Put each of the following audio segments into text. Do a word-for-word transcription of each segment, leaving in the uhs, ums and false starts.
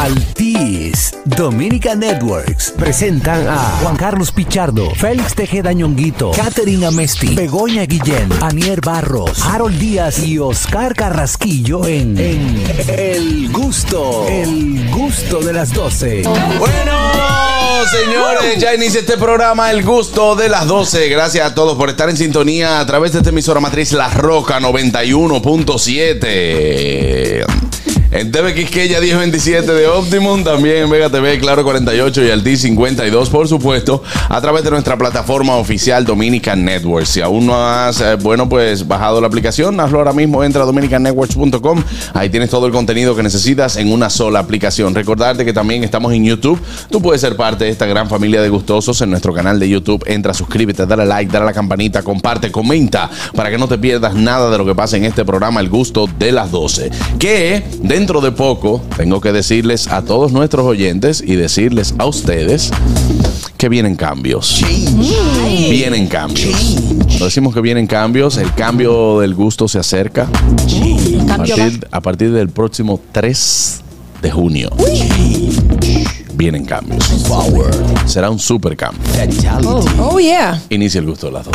Altis Dominica Networks presentan a Juan Carlos Pichardo, Félix Tejeda Ñonguito, Catherine Amesti, Begoña Guillén, Anier Barros, Harold Díaz y Oscar Carrasquillo en, en El Gusto, El Gusto de las doce. Bueno, señores, ya inicia este programa El Gusto de las doce. Gracias a todos por estar en sintonía a través de esta emisora matriz La Roca noventa y uno punto siete. En T V Quisqueya diez veintisiete de Optimum, también en Vega T V, Claro cuarenta y ocho y Altis cincuenta y dos, por supuesto, a través de nuestra plataforma oficial Dominican Networks. Si aún no has, eh, bueno, pues bajado la aplicación, hazlo ahora mismo, entra a dominican networks punto com. Ahí tienes todo el contenido que necesitas en una sola aplicación. Recordarte que también estamos en YouTube. Tú puedes ser parte de esta gran familia de gustosos en nuestro canal de YouTube. Entra, suscríbete, dale like, dale a la campanita, comparte, comenta, para que no te pierdas nada de lo que pasa en este programa El Gusto de las doce. Que de Dentro de poco tengo que decirles a todos nuestros oyentes y decirles a ustedes que vienen cambios. Change. Vienen cambios. Cuando decimos que vienen cambios, el cambio del gusto se acerca. A partir, a partir del próximo tres de junio. Vienen cambios. Será un super cambio. Oh, oh yeah. Inicia El Gusto de las dos.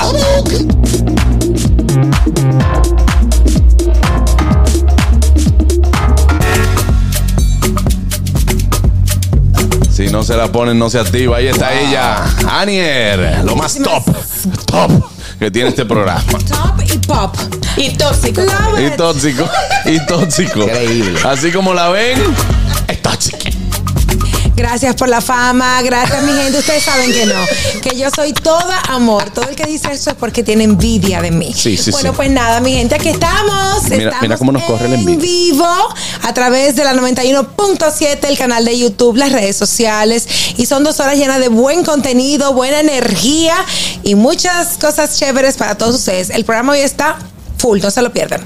Si no se la ponen, no se activa. Ahí está wow. ella, Anier, lo más top, top que tiene este programa. Top y pop. Y tóxico. Y tóxico. Y tóxico. Increíble. Así como la ven, es tóxico. Gracias por la fama, gracias mi gente. Ustedes saben que no, que yo soy toda amor. Todo el que dice eso es porque tiene envidia de mí. Sí, sí, bueno, sí. pues nada, mi gente, aquí estamos. Mira, estamos mira cómo nos corre la envidia. En vivo, a través de la noventa y uno punto siete, el canal de YouTube, las redes sociales. Y son dos horas llenas de buen contenido, buena energía y muchas cosas chéveres para todos ustedes. El programa hoy está full, no se lo pierdan.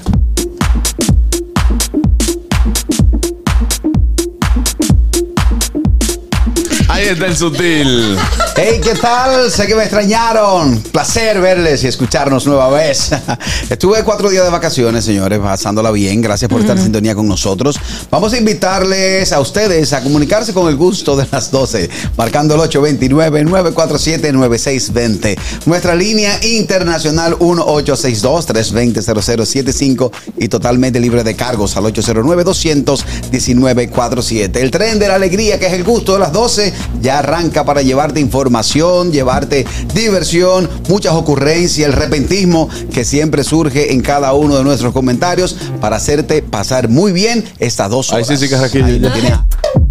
Ahí está el sutil. Hey, ¿qué tal? Sé que me extrañaron. Placer verles y escucharnos nueva vez. Estuve cuatro días de vacaciones, señores, pasándola bien. Gracias por estar en sintonía con nosotros. Vamos a invitarles a ustedes a comunicarse con El Gusto de las doce, marcando el ocho dos nueve, nueve cuatro siete, nueve seis dos cero. Nuestra línea internacional uno ocho seis dos, tres dos cero, cero cero siete cinco y totalmente libre de cargos al ocho cero nueve, dos uno nueve cuatro siete. El tren de la alegría, que es El Gusto de las doce, ya arranca para llevarte información, llevarte diversión, muchas ocurrencias, el repentismo que siempre surge en cada uno de nuestros comentarios para hacerte pasar muy bien estas dos horas. Ahí sí, sí, Carraquillo. Ahí lo tiene.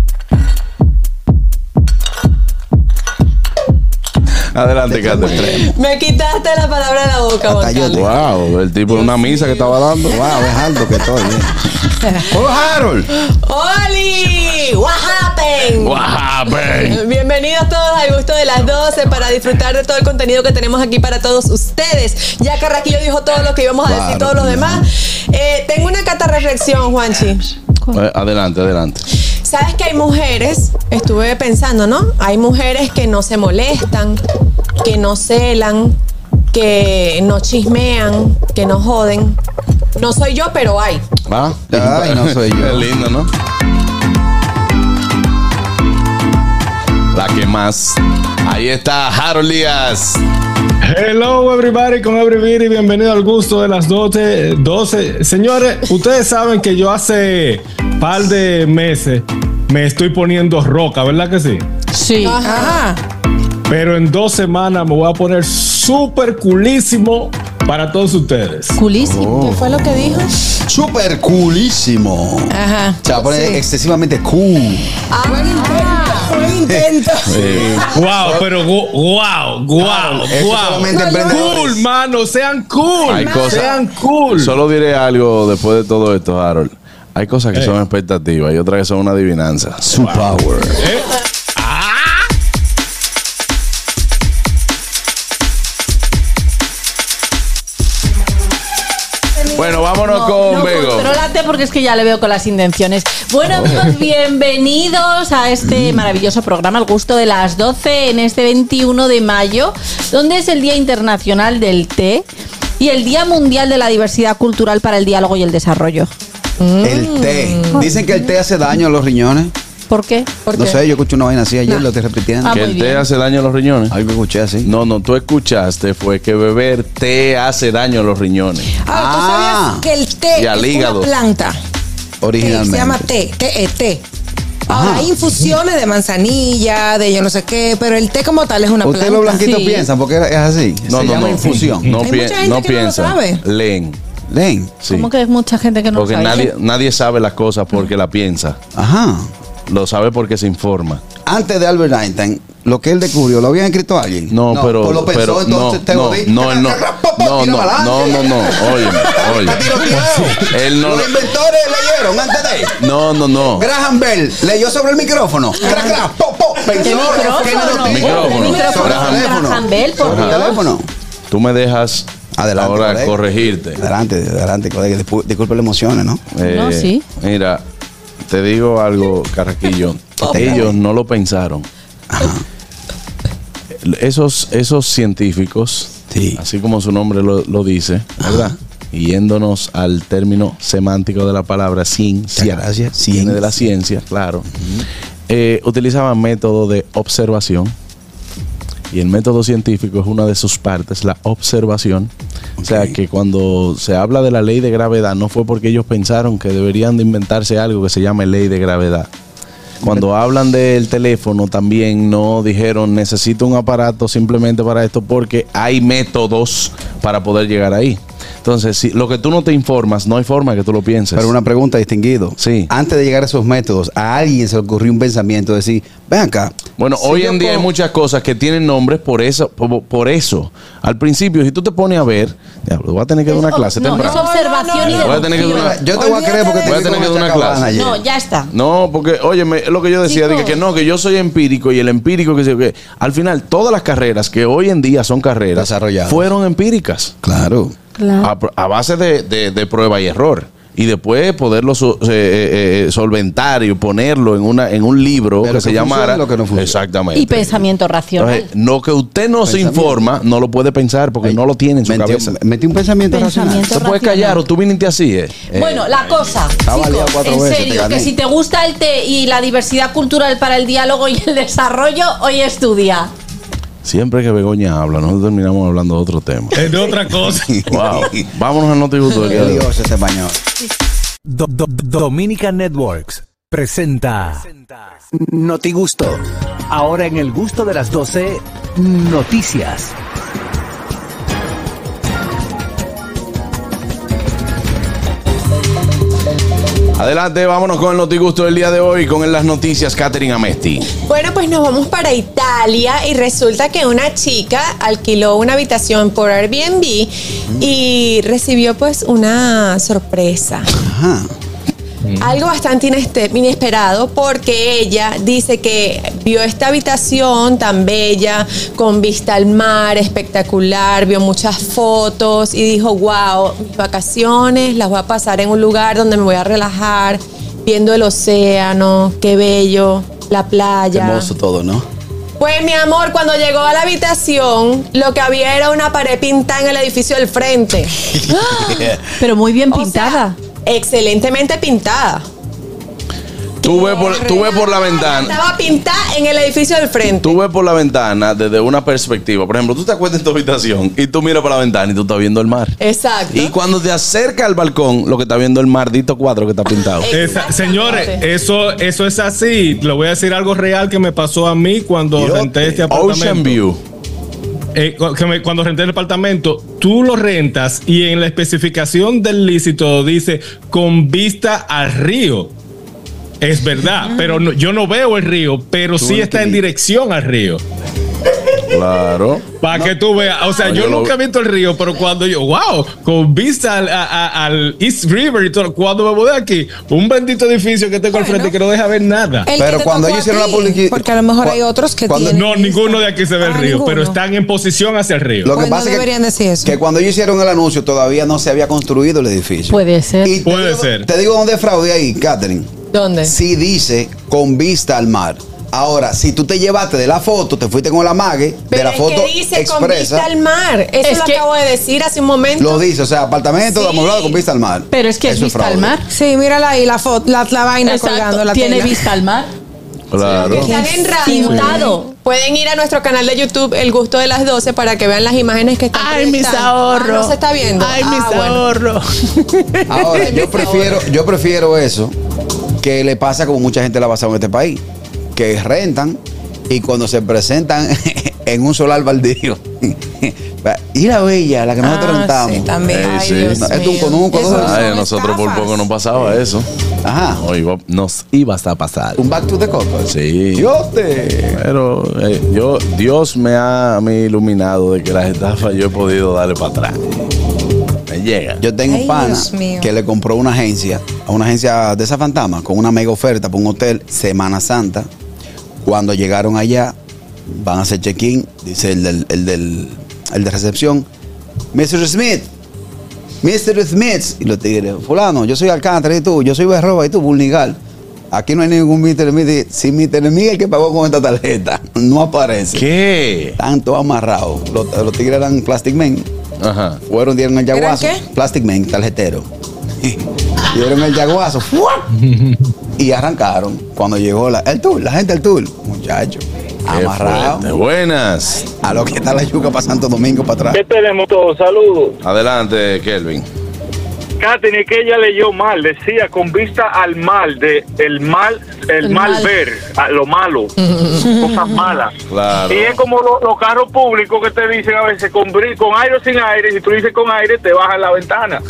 Adelante, Catherine. Me quitaste la palabra de la boca, Juan Carlos. Wow, el tipo de una misa que estaba dando. Wow, es alto que estoy bien. ¡Oh, Harold! ¡Oli! What happened? What happened? Bienvenidos todos al Gusto de las doce para disfrutar de todo el contenido que tenemos aquí para todos ustedes. Ya Carraquillo dijo todo lo que íbamos a decir, claro, todos los demás. Eh, tengo una catarreflexión, Juanchi. Adelante, adelante. ¿Sabes que hay mujeres? Estuve pensando, ¿no? Hay mujeres que no se molestan, que no celan, que no chismean, que no joden. No soy yo, pero hay. Ah, ay, no soy yo. Es lindo, ¿no? La que más. Ahí está Harold Díaz. Hello everybody, con everybody, bienvenido al Gusto de las doce. doce. Señores, ustedes saben que yo hace par de meses me estoy poniendo roca, ¿verdad que sí? Sí. Ajá. Pero en dos semanas me voy a poner súper coolísimo para todos ustedes. ¿Coolísimo? Oh. ¿Qué fue lo que dijo? Súper coolísimo. Ajá. Se va a poner sí. excesivamente cool. Ah, buen intento. Buen intento. Sí. Wow, pero wow, wow, wow. wow. Cool, mano, sean cool. Hay cosas, sean cool. Solo diré algo después de todo esto, Harold. Hay cosas que hey. son expectativas y otras que son una adivinanza. Su wow. power. ¿Eh? Bueno, vámonos no, con no, Bego. Contrólate porque es que ya le veo con las intenciones. Bueno, amigos, bienvenidos a este maravilloso programa El Gusto de las doce en este veintiuno de mayo, donde es el Día Internacional del Té y el Día Mundial de la Diversidad Cultural para el Diálogo y el Desarrollo. El té. Dicen que el té hace daño a los riñones. ¿Por qué? ¿Por No qué? sé, yo escuché una vaina así ayer, No. lo estoy repitiendo. Ah, Que muy el té bien. hace daño a los riñones. Algo escuché así. No, no, tú escuchaste fue que beber té hace daño a los riñones. Ah, ¿tú Ah. sabías que el té Y al es hígado. una planta? Originalmente. Se llama té, té, es té. Ahora, Ajá. hay infusiones de manzanilla, de yo no sé qué, pero el té como tal es una Ustedes planta. los blanquitos Sí. piensan porque es así. No, Se no, llama no. infusión. No, Hay pi- mucha gente no que no lo piensan. sabe. Leen. Leen. Sí. ¿Cómo que hay mucha gente que no Porque sabe? nadie, nadie sabe las cosas porque la piensa. Ajá. Lo sabe porque se informa. Antes de Albert Einstein, lo que él descubrió, ¿lo habían escrito alguien? No, pero, pues lo pensó, pero no, entonces te no, jodí. no, él no, no, no, Tira para no, adelante. no, no, oye, oye, él no, Los inventores leyeron antes de. no, no, no, Graham Bell leyó sobre el micrófono. Crac, crac, po, po. Pensó ¿Qué micrófono? que no tenía. Micrófono. Micrófono. Sobre el Graham- teléfono. Graham Bell, por Sobre el Dios. teléfono. tú me dejas Adelante, ahora colega. corregirte. Adelante, adelante, colega. Dispu- Disculpe las emociones, ¿no? No, sí. Mira, te digo algo, Carraquillo. Ellos no lo pensaron. Esos, esos científicos, Sí. así como su nombre lo, lo dice, ¿verdad? Y yéndonos al término semántico de la palabra ciencia, Muchas gracias. viene de la Ciencia. ciencia, claro. Eh, utilizaban método de observación. Y el método científico es una de sus partes, la observación. O sea que cuando se habla de la ley de gravedad, no fue porque ellos pensaron que deberían de inventarse algo que se llame ley de gravedad. Cuando hablan del teléfono también no dijeron necesito un aparato simplemente para esto porque hay métodos para poder llegar ahí. Entonces, si lo que tú no te informas, no hay forma que tú lo pienses. Pero una pregunta, distinguido. Sí. Antes de llegar a esos métodos, a alguien se le ocurrió un pensamiento de decir, ven acá. Bueno, si hoy yo en día hay cojo- muchas cosas que tienen nombres por eso. Por, por eso. Al principio, si tú te pones a ver, diablo, voy a tener que dar una Es- clase no, temprano. es observación y Voy a tener que dar una- deducción. Yo te voy a creer porque te Voy a vi tener con que dar una esta cabana clase. ayer. No, ya está. No, porque, oye, es lo que yo decía, Chicos. dije que no, que yo soy empírico y el empírico que sé yo qué. Al final, todas las carreras que hoy en día son carreras Desarrolladas. fueron empíricas. Claro. Claro. A, a base de, de- de prueba y error. Y después poderlo so- eh, eh, eh, solventar y ponerlo en una en un libro Pero que que se funcione llamara. lo que no funcione. Exactamente. Y pensamiento racional. Entonces, lo que usted no se Pensamiento. informa, no lo puede pensar porque no lo tiene en su Metió- cabeza. Metí un pensamiento, Pensamiento racional. ¿Te puedes racional. callar o tú viniste así? Eh? Eh, Bueno, la cosa, Estaba liado chicos, cuatro en veces, te serio, gané. que si te gusta el té y la diversidad cultural para el diálogo y el desarrollo, hoy estudia. Siempre que Begoña habla, nosotros terminamos hablando de otro tema. Es de otra cosa. Wow. Vámonos al notigusto del día Qué de hoy. lioso este español. Do- Do- Dominica Networks presenta Noti Gusto. Ahora en el gusto de las doce, noticias. Adelante, vámonos con el notigusto del día de hoy, con las noticias Catherine Amesti. Bueno, pues nos vamos para Italia y resulta que una chica alquiló una habitación por Airbnb y recibió pues una sorpresa. Ajá. Algo bastante ineste- inesperado porque ella dice que vio esta habitación tan bella, con vista al mar, espectacular, vio muchas fotos y dijo, wow, mis vacaciones las voy a pasar en un lugar donde me voy a relajar, viendo el océano, qué bello, la Qué playa. hermoso todo, ¿no? Pues mi amor, cuando llegó a la habitación, lo que había era una pared pintada en el edificio del frente. Pero muy bien O sea, pintada. excelentemente pintada. Tú ves por, tú ves por la ventana. Estaba pintada en el edificio del frente. Tú ves por la ventana desde una perspectiva. Por ejemplo, tú te acuestas en tu habitación y tú miras por la ventana y tú estás viendo el mar. Exacto. Y cuando te acercas al balcón, lo que está viendo es el mardito cuadro que está pintado. Esa- señores, eso, eso es así. Le voy a decir algo real que me pasó a mí cuando Yo renté te- este apartamento. Ocean View. Eh, cu- que me- cuando renté el apartamento, tú lo rentas y en la especificación del lícito dice con vista al río. Es verdad, pero no- yo no veo el río, pero Tú sí ves está que en vi- dirección al río. Claro. Para que tú veas, o sea, No, yo, yo lo- nunca he visto el río, pero cuando yo, wow, con vista al, a- a- al East River y todo, cuando me voy de aquí, un bendito edificio que tengo al frente que no deja ver nada. El Pero que te cuando tocó ellos hicieron a la ti, publicidad- porque a lo mejor hay otros que cuando- tienen. No, ninguno de aquí se ve el Ah, río, pero ninguno. están en posición hacia el río. Lo que Pues no pasa es deberían que, decir eso. que cuando ellos hicieron el anuncio todavía no se había construido el edificio. Puede ser. Y te Puede digo- ser. Te digo dónde fraude ahí, Catherine. ¿Dónde? Sí dice con vista al mar. Ahora, si tú te llevaste de la foto, te fuiste con la mague, Pero de la es foto que dice con expresa, vista al mar. Eso Es lo que- acabo de decir hace un momento. lo dice, o sea, apartamento Sí. amoblado con vista al mar. Pero es que es Eso vista fraude. al mar. Sí, mírala ahí, la foto, la, la vaina Exacto, colgando, la tiene tela. vista al mar. Claro. Que están en radio. Pintado. Pueden ir a nuestro canal de YouTube, El Gusto de las doce, para que vean las imágenes que están Ay, mis proyectando. ahorros. Ah, no se está viendo. Ay, Ah, mis bueno. ahorros. Ahora, yo prefiero, yo prefiero eso que le pasa como mucha gente la ha pasado en este país, que rentan y cuando se presentan en un solar baldío. Y la bella, la que nosotros Ah, rentamos. sí, también. Ey, Ay, sí. Dios No, es un mío. conuco, Eso ¿no? son Ay, a nosotros por estafas. poco no pasaba eso. Ajá. O iba- nos iba hasta pasar. Un back to the couple. Sí. Dios te. Pero eh, yo, Dios me ha me ha iluminado de que las estafas yo he podido darle para atrás. Me llega. Yo tengo Ay, un pana Dios mío. que le compró una agencia, a una agencia de esa fantasma, con una mega oferta para un hotel Semana Santa. Cuando llegaron allá, van a hacer check-in, dice el del, el del el de recepción, mister Smith, mister Smith, y los tigres, fulano, yo soy Alcántara y tú, yo soy Berroba y tú, Bulnigal. Aquí no hay ningún mister Smith. Si mister Miguel que pagó con esta tarjeta, no aparece. ¿Qué? Tanto amarrado. Los, los tigres eran Plastic Men. Ajá. Fueron, dieron el ¿Eran yaguazo. qué? Plastic Man, tarjetero. Dieron el yaguazo. ¡fua! Y arrancaron. Cuando llegó la, el tour, la gente del tour. Muchacho, Qué amarrado. fuerte. Buenas. A lo que está la yuca para Santo Domingo para atrás. ¿Qué tenemos todos? Saludos. Adelante, Kelvin. Katherine, que ella leyó mal, decía con vista al mal, de el mal, el, El mal, mal. ver, a lo malo, cosas malas. Claro. Y es como lo- los carros públicos que te dicen a veces con, bri- con aire o sin aire, si tú dices con aire te bajan la ventana.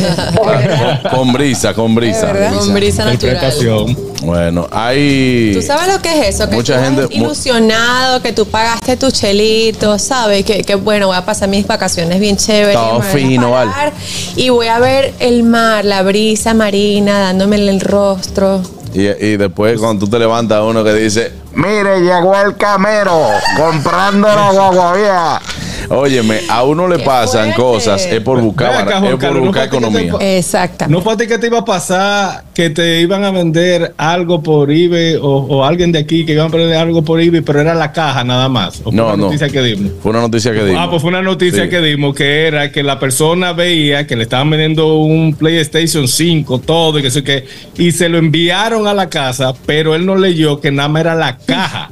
Con, con brisa, con brisa. ¿Verdad? Con brisa natural. Interpretación. Bueno, hay. ¿Tú sabes lo que es eso? Que Mucha tú gente- vas ilusionado, que tú pagaste tus chelitos, ¿sabes? Que, que bueno, voy a pasar mis vacaciones bien chéveres. Todo me voy a fino, parar vale. Y voy a ver el mar, la brisa marina, dándome en el rostro. Y, y después cuando tú te levantas uno que dice, Mire, llegó el camero comprando la guaguavía. óyeme, a uno le Qué pasan fuerte. cosas, es por buscar, Ven acá, bara- Juan es por Carlos, buscar no fue que te economía. pa- Exacto. ¿No fue a ti que te iba a pasar que te iban a vender algo por eBay o, o alguien de aquí que iban a vender algo por eBay, pero era la caja nada más? ¿O fue No, una no. noticia que dimos? Fue una noticia que dimos. Ah, pues fue una noticia Sí. que dimos que era que la persona veía que le estaban vendiendo un PlayStation cinco, todo y que sé qué, y se lo enviaron a la casa, pero él no leyó que nada más era la caja.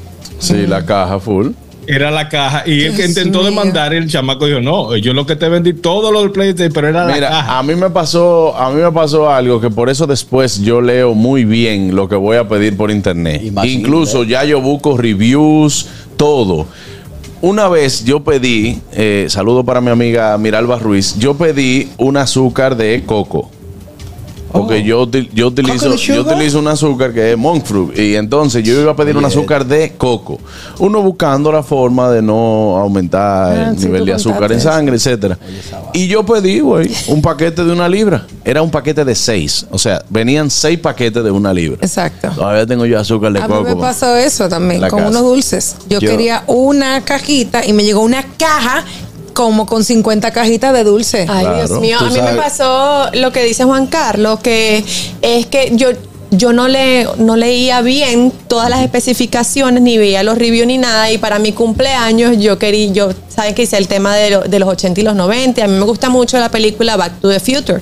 Sí, la caja full. Era la caja. Y él que Dios intentó mío. demandar, el chamaco dijo, no, yo lo que te vendí todo lo del PlayStation, pero era la Mira, caja. a mí me pasó, a mí me pasó algo que por eso después yo leo muy bien lo que voy a pedir por internet. Imagínate. Incluso ya yo busco reviews, todo. Una vez yo pedí, eh, saludo para mi amiga Miralba Ruiz, yo pedí un azúcar de coco. Porque Oh. yo, util- yo utilizo Coconut yo sugar? utilizo un azúcar que es monk fruit y entonces yo iba a pedir un Oye. azúcar de coco. Uno buscando la forma de no aumentar Ah, el sí, nivel tú de azúcar en contaste sangre, etcétera. Y yo pedí, güey, un paquete de una libra. Era un paquete de seis. O sea, venían seis paquetes de una libra. Exacto. Todavía tengo yo azúcar de A mí coco. me pasó eso también La con casa. unos dulces. Yo, Yo- quería una cajita y me llegó una caja como con cincuenta cajitas de dulce. Ay, Claro. Dios mío, Tú a mí sabes- me pasó lo que dice Juan Carlos, que es que yo yo no le no leía bien todas las especificaciones, ni veía los reviews ni nada, y para mi cumpleaños yo quería, yo, ¿saben que hice el tema de, lo- de los ochenta y los noventa? A mí me gusta mucho la película Back to the Future.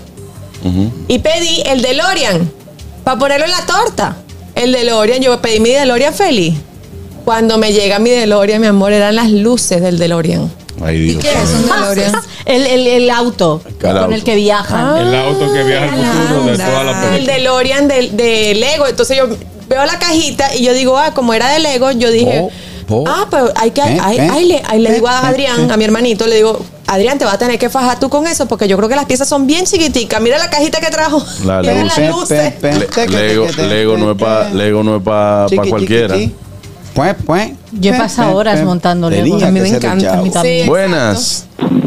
Y pedí el DeLorean para ponerlo en la torta. El DeLorean, yo pedí mi DeLorean feliz. Cuando me llega mi DeLorean, mi amor, eran las luces del DeLorean. Ay, Dios. ¿Qué es un DeLorean? El, el, el auto El con auto. el que viajan. El auto que viaja al futuro de toda la anda. El película. DeLorean de, de Lego. Entonces yo veo la cajita y yo digo, ah, como era de Lego, yo dije, Oh, oh. ah, pero hay que, Eh, ay, eh, ay, le, ay, le eh, digo a eh, Adrián, eh. a mi hermanito, le digo, Adrián, te vas a tener que fajar tú con eso porque yo creo que las piezas son bien chiquiticas. Mira la cajita que trajo. La Mira luz. las luces. Pe, pe, pe, Le- Lego, te, te, Lego no es para te, Lego no es pa, pa chiqui, cualquiera. chiqui, chiqui. Pues, pues. Yo he pe, pasado pe, horas pe. montando Lego. Tenía A mí que me ser el encanta, a chavo. mí también. Sí, Buenas.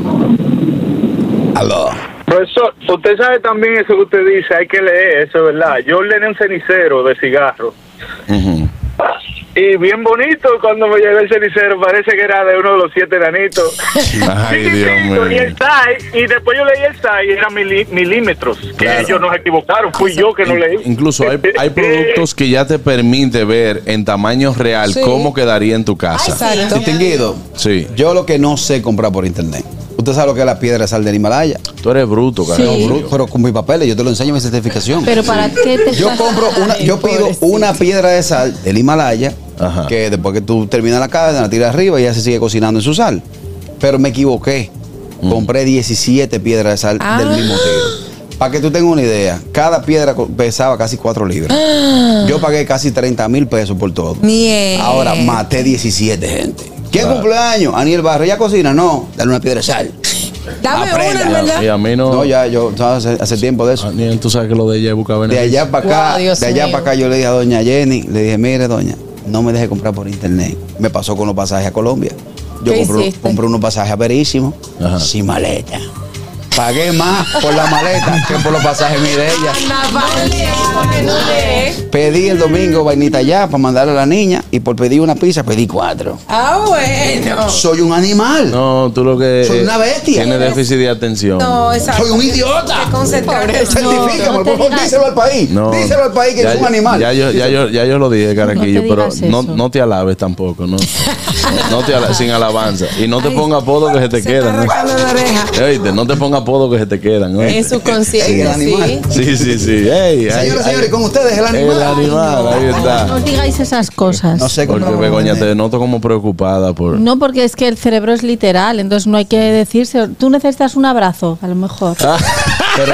Aló. Profesor, usted sabe también eso que usted dice, hay que leer, eso es verdad. Yo ordené un cenicero de cigarros. Ujú. Y bien bonito, cuando me llegó el cenicero, parece que era de uno de los siete enanitos. Ay, Dios Chiquitito, y el mío. size, y después yo leí el size y eran mili- milímetros. Que Claro. ellos nos equivocaron, fui yo que no leí. Incluso hay, hay productos que ya te permite ver en tamaño real Sí. cómo quedaría en tu casa. Exacto. Distinguido. Sí. Yo lo que no sé comprar por internet. Usted sabe lo que es la piedra de sal del Himalaya. Tú eres bruto, Sí. carajo. No, bro, pero con mis papeles, yo te lo enseño mi certificación. Pero ¿para qué te Yo estás- compro una, yo pido pobrecito. una piedra de sal del Himalaya, Ajá. que después que tú terminas la carne, la tiras arriba y ya se sigue cocinando en su sal. Pero me equivoqué. Compré diecisiete piedras de sal Ah. del mismo tiro. Para que tú tengas una idea, cada piedra co- pesaba casi cuatro libras. Yo pagué casi treinta mil pesos por todo. Mierda. Ahora maté diecisiete gente. ¿Quién cumpleaños? Aniel Barro. ¿Ya cocina? No. Dale una piedra de sal. Dame Aprenda. una, ¿verdad? Y a mí no. No, ya, yo hace, hace tiempo de eso. Ah, ni- Tú sabes que lo de ella es buscar De beneficio. allá para acá, Wow, Dios de allá mío. para acá yo le dije a doña Jenny, le dije, mire doña, no me deje comprar por internet. Me pasó con los pasajes a Colombia. Yo ¿Qué compré, hiciste? compré unos pasajes averísimos, Ajá. sin maleta. Pagué más por la maleta que por los pasajes mi de ella. Pedí el domingo vainita ya para mandarle a la niña y por pedir una pizza pedí cuatro. Ah, bueno. Soy un animal. No, tú lo que. Soy una bestia. Tienes déficit de atención. No, exacto. Soy un idiota. Te concentraste. Certifícame, no te por favor, digas- díselo al país. No. Díselo al país que Ya es un yo- animal. Ya yo, ya yo, ya yo lo dije, Caraquillo, No te pero digas no, eso. no te alabes tampoco, ¿no? No te ala- sin alabanza. Y no te Ay, ponga apodos que se te se quedan. está arrancando la oreja. ¿no? Oíste, no te ponga apodos que se te quedan. ¿oíste? En su Ey, el conciencia, animal. sí. Sí, sí, sí. Ey, ay, Señoras, ay, señores, con ustedes el animal. el animal, ahí No está. os digáis esas cosas. No sé Porque cómo. Begoña, te noto como preocupada por. No, porque es que el cerebro es literal, entonces no hay que decirse. Tú necesitas un abrazo, a lo mejor. Ah, Pero,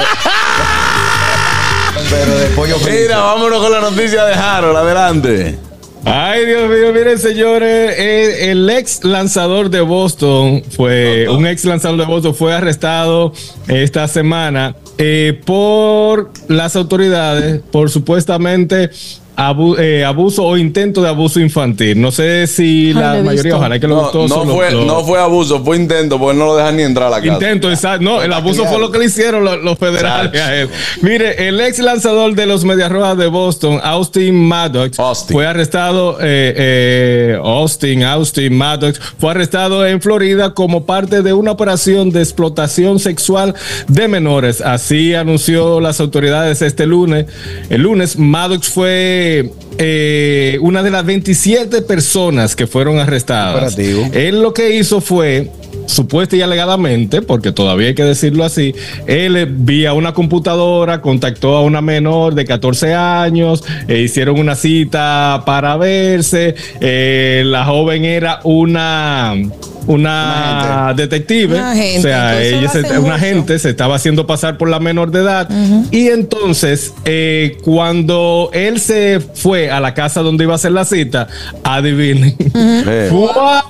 pero de pollo frito. Mira, vámonos con la noticia de Harold. Adelante. Ay, Dios mío, miren, señores, el, el ex lanzador de Boston fue, un ex lanzador de Boston fue arrestado esta semana eh, por las autoridades por supuestamente abu- eh, abuso o intento de abuso infantil. No sé si Ay, la lo he mayoría, visto. ojalá que lo No, gustó. no, fue, no fue abuso, fue intento, porque no lo dejan ni entrar a la casa. Intento, exacto. No, el abuso fue lo que le hicieron los, los federales a él. Mire, el ex lanzador de los Medias Rojas de Boston, Austin Maddox, Austin. fue arrestado. Eh, eh, Austin, Austin Maddox, fue arrestado en Florida como parte de una operación de explotación sexual de menores. Así anunció las autoridades este lunes. El lunes, Maddox fue eh, una de las veintisiete personas que fueron arrestadas. Operativo. Él lo que hizo fue, supuesta y alegadamente, porque todavía hay que decirlo así, él eh, vía una computadora contactó a una menor de catorce años, e hicieron una cita para verse, eh, la joven era una... Una, Una detective, Una agente, o sea, entonces ella lo se, hace una mucho. agente se estaba haciendo pasar por la menor de edad y entonces eh, cuando él se fue a la casa donde iba a hacer la cita, adivinen, Eh. fue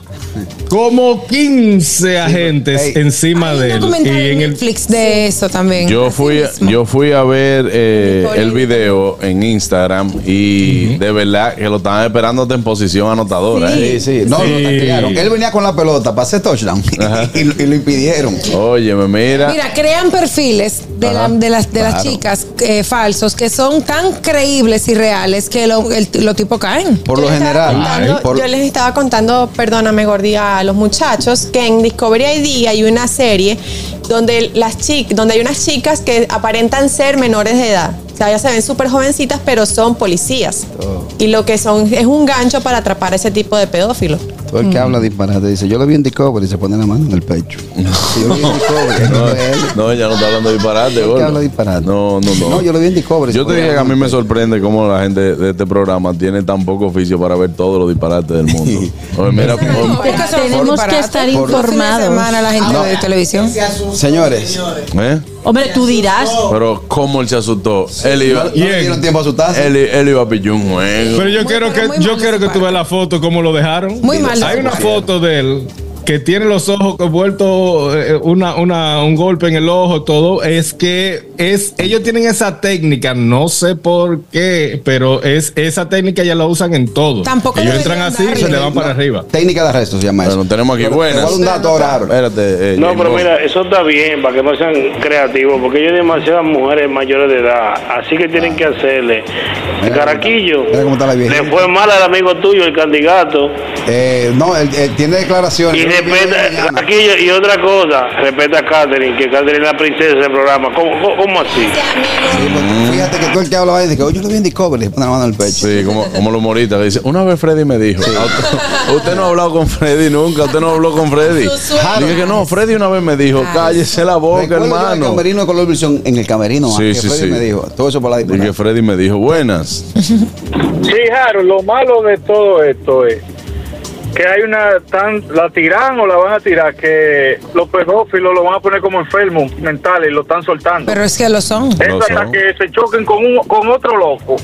como quince agentes ey. encima Hay de un él. documental Y en en el Netflix de eso también. Yo Así fui, mismo. yo fui a ver eh, el video en Instagram y de verdad que lo estaban esperando en posición anotadora. Sí, ¿eh? sí. No, Sí. lo taclearon. Él venía con la pelota para hacer touchdown y, y lo impidieron. Óyeme, mira. Mira, crean perfiles de, la- Ajá. de las, de las Claro. chicas eh, falsos que son tan creíbles y reales que lo- el- los tipos caen. Por Yo lo les estaba general. contando- por- Yo les estaba contando, perdóname, Gordía, a los muchachos, que en Discovery I D hay una serie donde las chicas, donde hay unas chicas que aparentan ser menores de edad. O sea, ellas se ven súper jovencitas, pero son policías. Oh. Y lo que son es un gancho para atrapar a ese tipo de pedófilos. Todo el que habla disparate dice, yo lo vi en Discovery y se pone la mano en el pecho. Sí, yo lo vi en Discovery. No, no es él. no, ya no está hablando disparate, ¿Por qué gordo. habla disparate? No, no, no. No, yo lo vi en Discovery. Yo se te pone dije la que a mano mí en me el pecho. sorprende cómo la gente de este programa tiene tan poco oficio para ver todos los disparates del mundo. Oye, mira, Eso no cómo- es porque son Tenemos disparates. que estar Por los fines de informados. semana la gente de televisión. Señores, ¿eh? Hombre, tú dirás. Pero cómo él se asustó. Él iba, no le dieron tiempo a asustarse. él, él iba a pillar un juego. Pero yo Muy- quiero pero que muy yo mal quiero de que su tú veas la foto cómo lo dejaron. Muy mal de Hay su una parte. foto de él que tiene los ojos vueltos eh, una, una, un golpe en el ojo, todo. Es que es ellos tienen esa técnica, no sé por qué, pero es esa técnica ya la usan en todo. Tampoco Ellos entran deberían así y se darle. le van para arriba. técnica de arresto se llama eso. Bueno, tenemos aquí Pero te voy a buenas. dar un dato ahora, Harold. Espérate. eh, No, James pero Bond. mira, eso está bien para que no sean creativos, porque ellos hay demasiadas mujeres mayores de edad, así que tienen que hacerle. Mira Caraquillo, mira cómo está la viejita. le fue mal al amigo tuyo, el candidato, Eh, no, él, él tiene declaraciones. y respeta, aquí y otra cosa, respeta a Katherine, que Katherine es la princesa del programa. ¿Cómo, cómo, cómo así? Sí, pues, fíjate que todo el que habla va a decir que, oye, yo lo vi en Discovery, le pone la mano en el pecho. Sí, como, como los humoristas que dicen, una vez Freddy me dijo, sí. usted, usted no ha hablado con Freddy nunca, usted no habló con Freddy. Dije que no, Freddy una vez me dijo, cállese la boca, Recuerdo hermano. En el camerino de Color Visión, en el camerino, sí, que sí, Freddy sí. me dijo, todo eso por la Dije que Freddy me dijo, buenas. Sí, Harold, lo malo de todo esto es que hay una, tan, la tiran o la van a tirar, que los pedófilos lo van a poner como enfermos mentales y lo están soltando. Pero es que lo son. Es Lo hasta son. que se choquen con, un, con otro loco,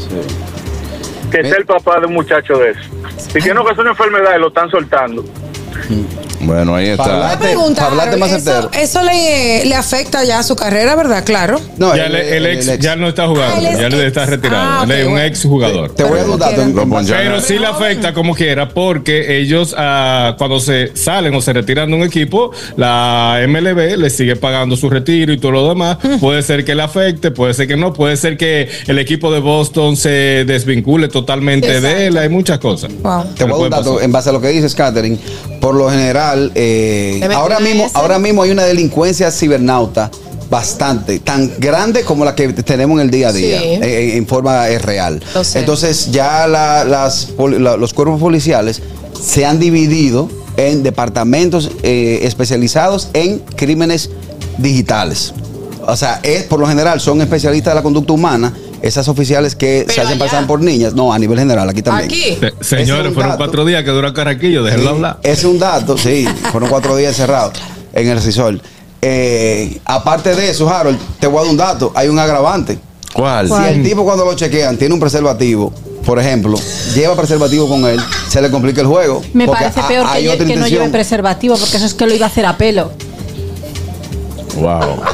Sí. que es el papá de un muchacho de eso. Diciendo que es una enfermedad y lo están soltando. Bueno, ahí Para está. hablar- Una pregunta, para hablarte más eso, certero. eso le, le afecta ya a su carrera, ¿verdad? Claro. No, Ya el, el ex ya no está jugando, Ah, él es ya le ex. está retirado. Ah, Él es ok, un bueno. ex jugador. Te voy a dar un dato. en- Lo en base- poncharon. Pero sí le afecta como quiera porque ellos ah, cuando se salen o se retiran de un equipo, la M L B les sigue pagando su retiro y todo lo demás. Puede ser que le afecte, puede ser que no, puede ser que el equipo de Boston se desvincule totalmente de él, hay muchas cosas. Wow. Te voy a dar un dato en base a lo que dices, Katherine. Por lo general, eh, Debe ahora tener mismo, ese. ahora mismo hay una delincuencia cibernauta bastante, tan grande como la que tenemos en el día a día, Sí. eh, en forma eh, real. Lo sé. Entonces ya la- las, poli- la- los cuerpos policiales se han dividido en departamentos eh, especializados en crímenes digitales. O sea, es, por lo general son especialistas de la conducta humana, esas oficiales que se Pero hacen allá. pasar por niñas. No, a nivel general, aquí también. Aquí. Se- Señores, un fueron dato. cuatro días que dura Carraquillo, déjenlo hablar. Ese es un dato, sí. Fueron cuatro días cerrados en el resort. Eh, aparte de eso, Harold, te voy a dar un dato. Hay un agravante. ¿Cuál? Si el tipo cuando lo chequean tiene un preservativo, por ejemplo, lleva preservativo con él, se le complica el juego. Me porque parece ha- peor que, hay lle- otra que no intención. lleve preservativo, porque eso es que lo iba a hacer a pelo. Wow.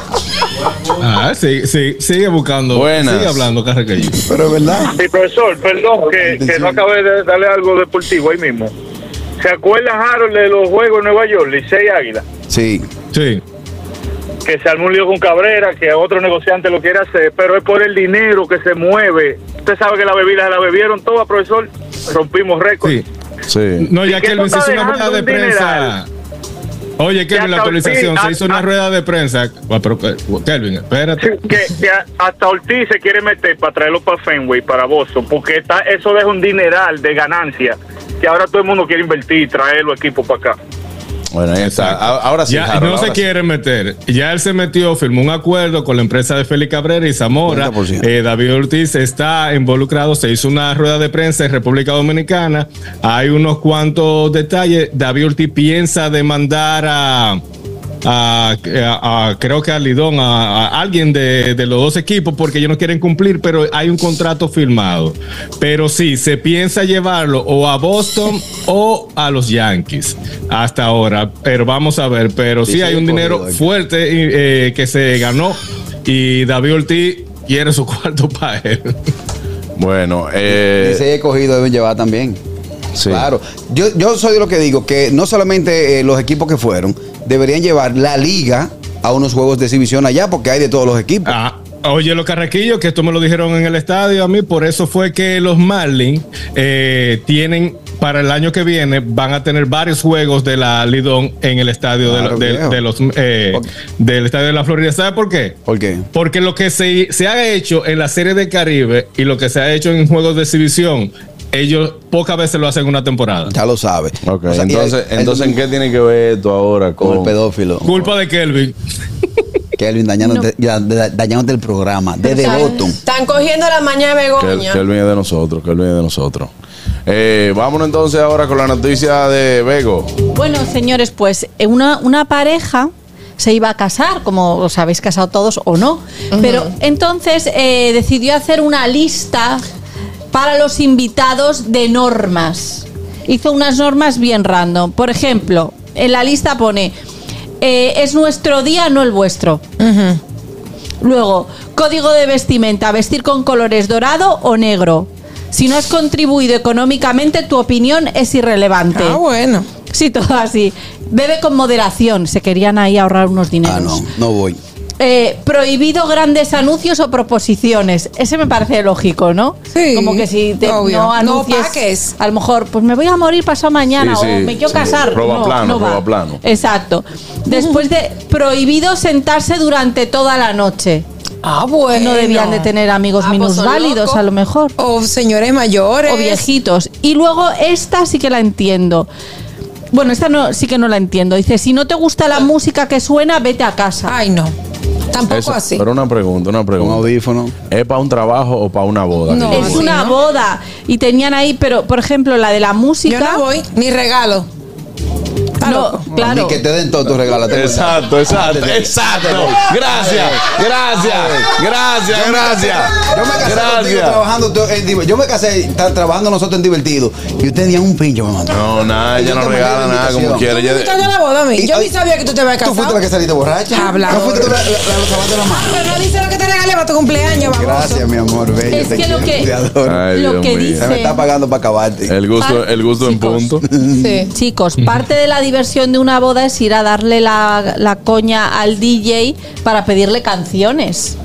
Ah, sí, sí, sigue buscando, Buenas. sigue hablando Carraquillo. Pero es verdad. Sí, profesor, perdón, que, que no acabé de darle algo deportivo ahí mismo. ¿Se acuerdan, Harold, de los juegos en Nueva York, Licey Águila? Sí. Sí. Que se armó un lío con Cabrera, que otro negociante lo quiere hacer, pero es por el dinero que se mueve. Usted sabe que la bebida se la bebieron toda, profesor. Rompimos récord. Sí. Sí. No, ya ¿Y qué Kelvin se tú hizo estás una rueda de dejando un prensa. dineral? Oye, Kelvin, la hasta actualización. Ortiz- Se hizo una ah, rueda de prensa. Ah, pero, eh, Kelvin, espérate. Que, que a- hasta Ortiz se quiere meter para traerlo para Fenway, para Boston, porque está, eso deja un dineral de ganancia, que ahora todo el mundo quiere invertir y traer los equipos para acá. Bueno, ahí está. Exacto. A- Ahora sí, Ya Harold, no se ahora sí. quiere meter. Ya él se metió, firmó un acuerdo con la empresa de Félix Cabrera y Zamora. cuarenta por ciento. Eh, David Ortiz está involucrado. Se hizo una rueda de prensa en República Dominicana. Hay unos cuantos detalles. David Ortiz piensa demandar a. A, a- a- creo que a Lidón, a, a alguien de, de los dos equipos, porque ellos no quieren cumplir, pero hay un contrato firmado. Pero sí, se piensa llevarlo o a Boston o a los Yankees hasta ahora. Pero vamos a ver. Pero sí, Sí, hay sí, un dinero corrido. fuerte eh, que se ganó y David Ortiz quiere su cuarto para él. Bueno, eh, Ese escogido deben llevar también. sí. Claro. Yo, yo soy de lo que digo que no solamente eh, los equipos que fueron, deberían llevar la liga a unos juegos de exhibición allá, porque hay de todos los equipos. Ah, oye, los carraquillos, que esto me lo dijeron en el estadio a mí, por eso fue que los Marlins eh, tienen, para el año que viene, van a tener varios juegos de la Lidón en el estadio de Claro, lo- de, viejo. de los eh, Ok. del estadio de la Florida. ¿Sabe por qué? ¿Por qué? Porque lo que se, se ha hecho en la Serie del Caribe y lo que se ha hecho en juegos de exhibición, ellos pocas veces lo hacen en una temporada. Ya lo sabe. Ok, O sea, y entonces, el- entonces el- ¿en qué tiene que ver esto ahora con con el pedófilo? Culpa de Kelvin. Kelvin, dañándote, ya, da- dañándote el programa. Desde Están- Boston. Están cogiendo la maña de que, Begoña. que él viene de nosotros, que él viene de nosotros? Eh, vámonos entonces ahora con la noticia de Bego. Bueno, señores, pues eh, una, una pareja se iba a casar, como os habéis casado todos o no, pero entonces eh, decidió hacer una lista para los invitados de normas. Hizo unas normas bien random. Por ejemplo, en la lista pone, eh, es nuestro día, no el vuestro. Luego, código de vestimenta, vestir con colores dorado o negro. Si no has contribuido económicamente, tu opinión es irrelevante. Ah, bueno. Sí, todo así. Bebe con moderación. Se querían ahí ahorrar unos dineros. Ah, no, no voy. Eh, prohibido grandes anuncios o proposiciones. Ese me parece lógico, ¿no? Sí, como que si te, obvio. no anuncies, No paques. a lo mejor, pues me voy a morir pasado mañana Sí, sí, o me quiero sí. casar. Prueba no, plano, no va. prueba plano. Exacto. Después de prohibido sentarse durante toda la noche. Ah, bueno. No debían de tener amigos Ah, pues son minusválidos, locos. a lo mejor. O señores mayores. O viejitos. Y luego esta sí que la entiendo. Bueno, esta no, sí que no la entiendo. Dice, si no te gusta la música que suena, vete a casa. Ay, no. Tampoco Eso, así. pero una pregunta, una Un pregunta. audífono. ¿Es para un trabajo o para una boda? No. Que yo Es voy? una ¿no? boda. Y tenían ahí, pero por ejemplo, la de la música. Yo no voy, ni regalo. Está No, loco. claro. Ni que te den todo tu regalo. Exacto, exacto, exacto. Gracias, gracias, gracias, gracias. Yo me casé contigo Gracias. trabajando tú en Div- Yo me casé ta- trabajando nosotros en Divertido. Y usted tenía un pincho, mamá. No, nada, ella Yo no te mandé regala la nada como invitación. quiere. ¿Tú Ella- me invitaste a la boda a mí? Y- Yo ni ay, sabía que tú te habías ¿Tú casado. fuiste la que saliste borracha? Hablador. ¿No fuiste tú la, la, la, la lavando la mano? Pero no dice lo que te regalé para tu cumpleaños, vamos. Gracias, mi amor, bello. Es te que lo quiero, que- te adoro. Ay, Lo Dios que mío. dice- Se me está pagando para acabarte. El gusto, el gusto en Chicos. punto. Sí. Chicos, parte de la diversión de una boda es ir a darle la, la coña al D J para pedirle canciones.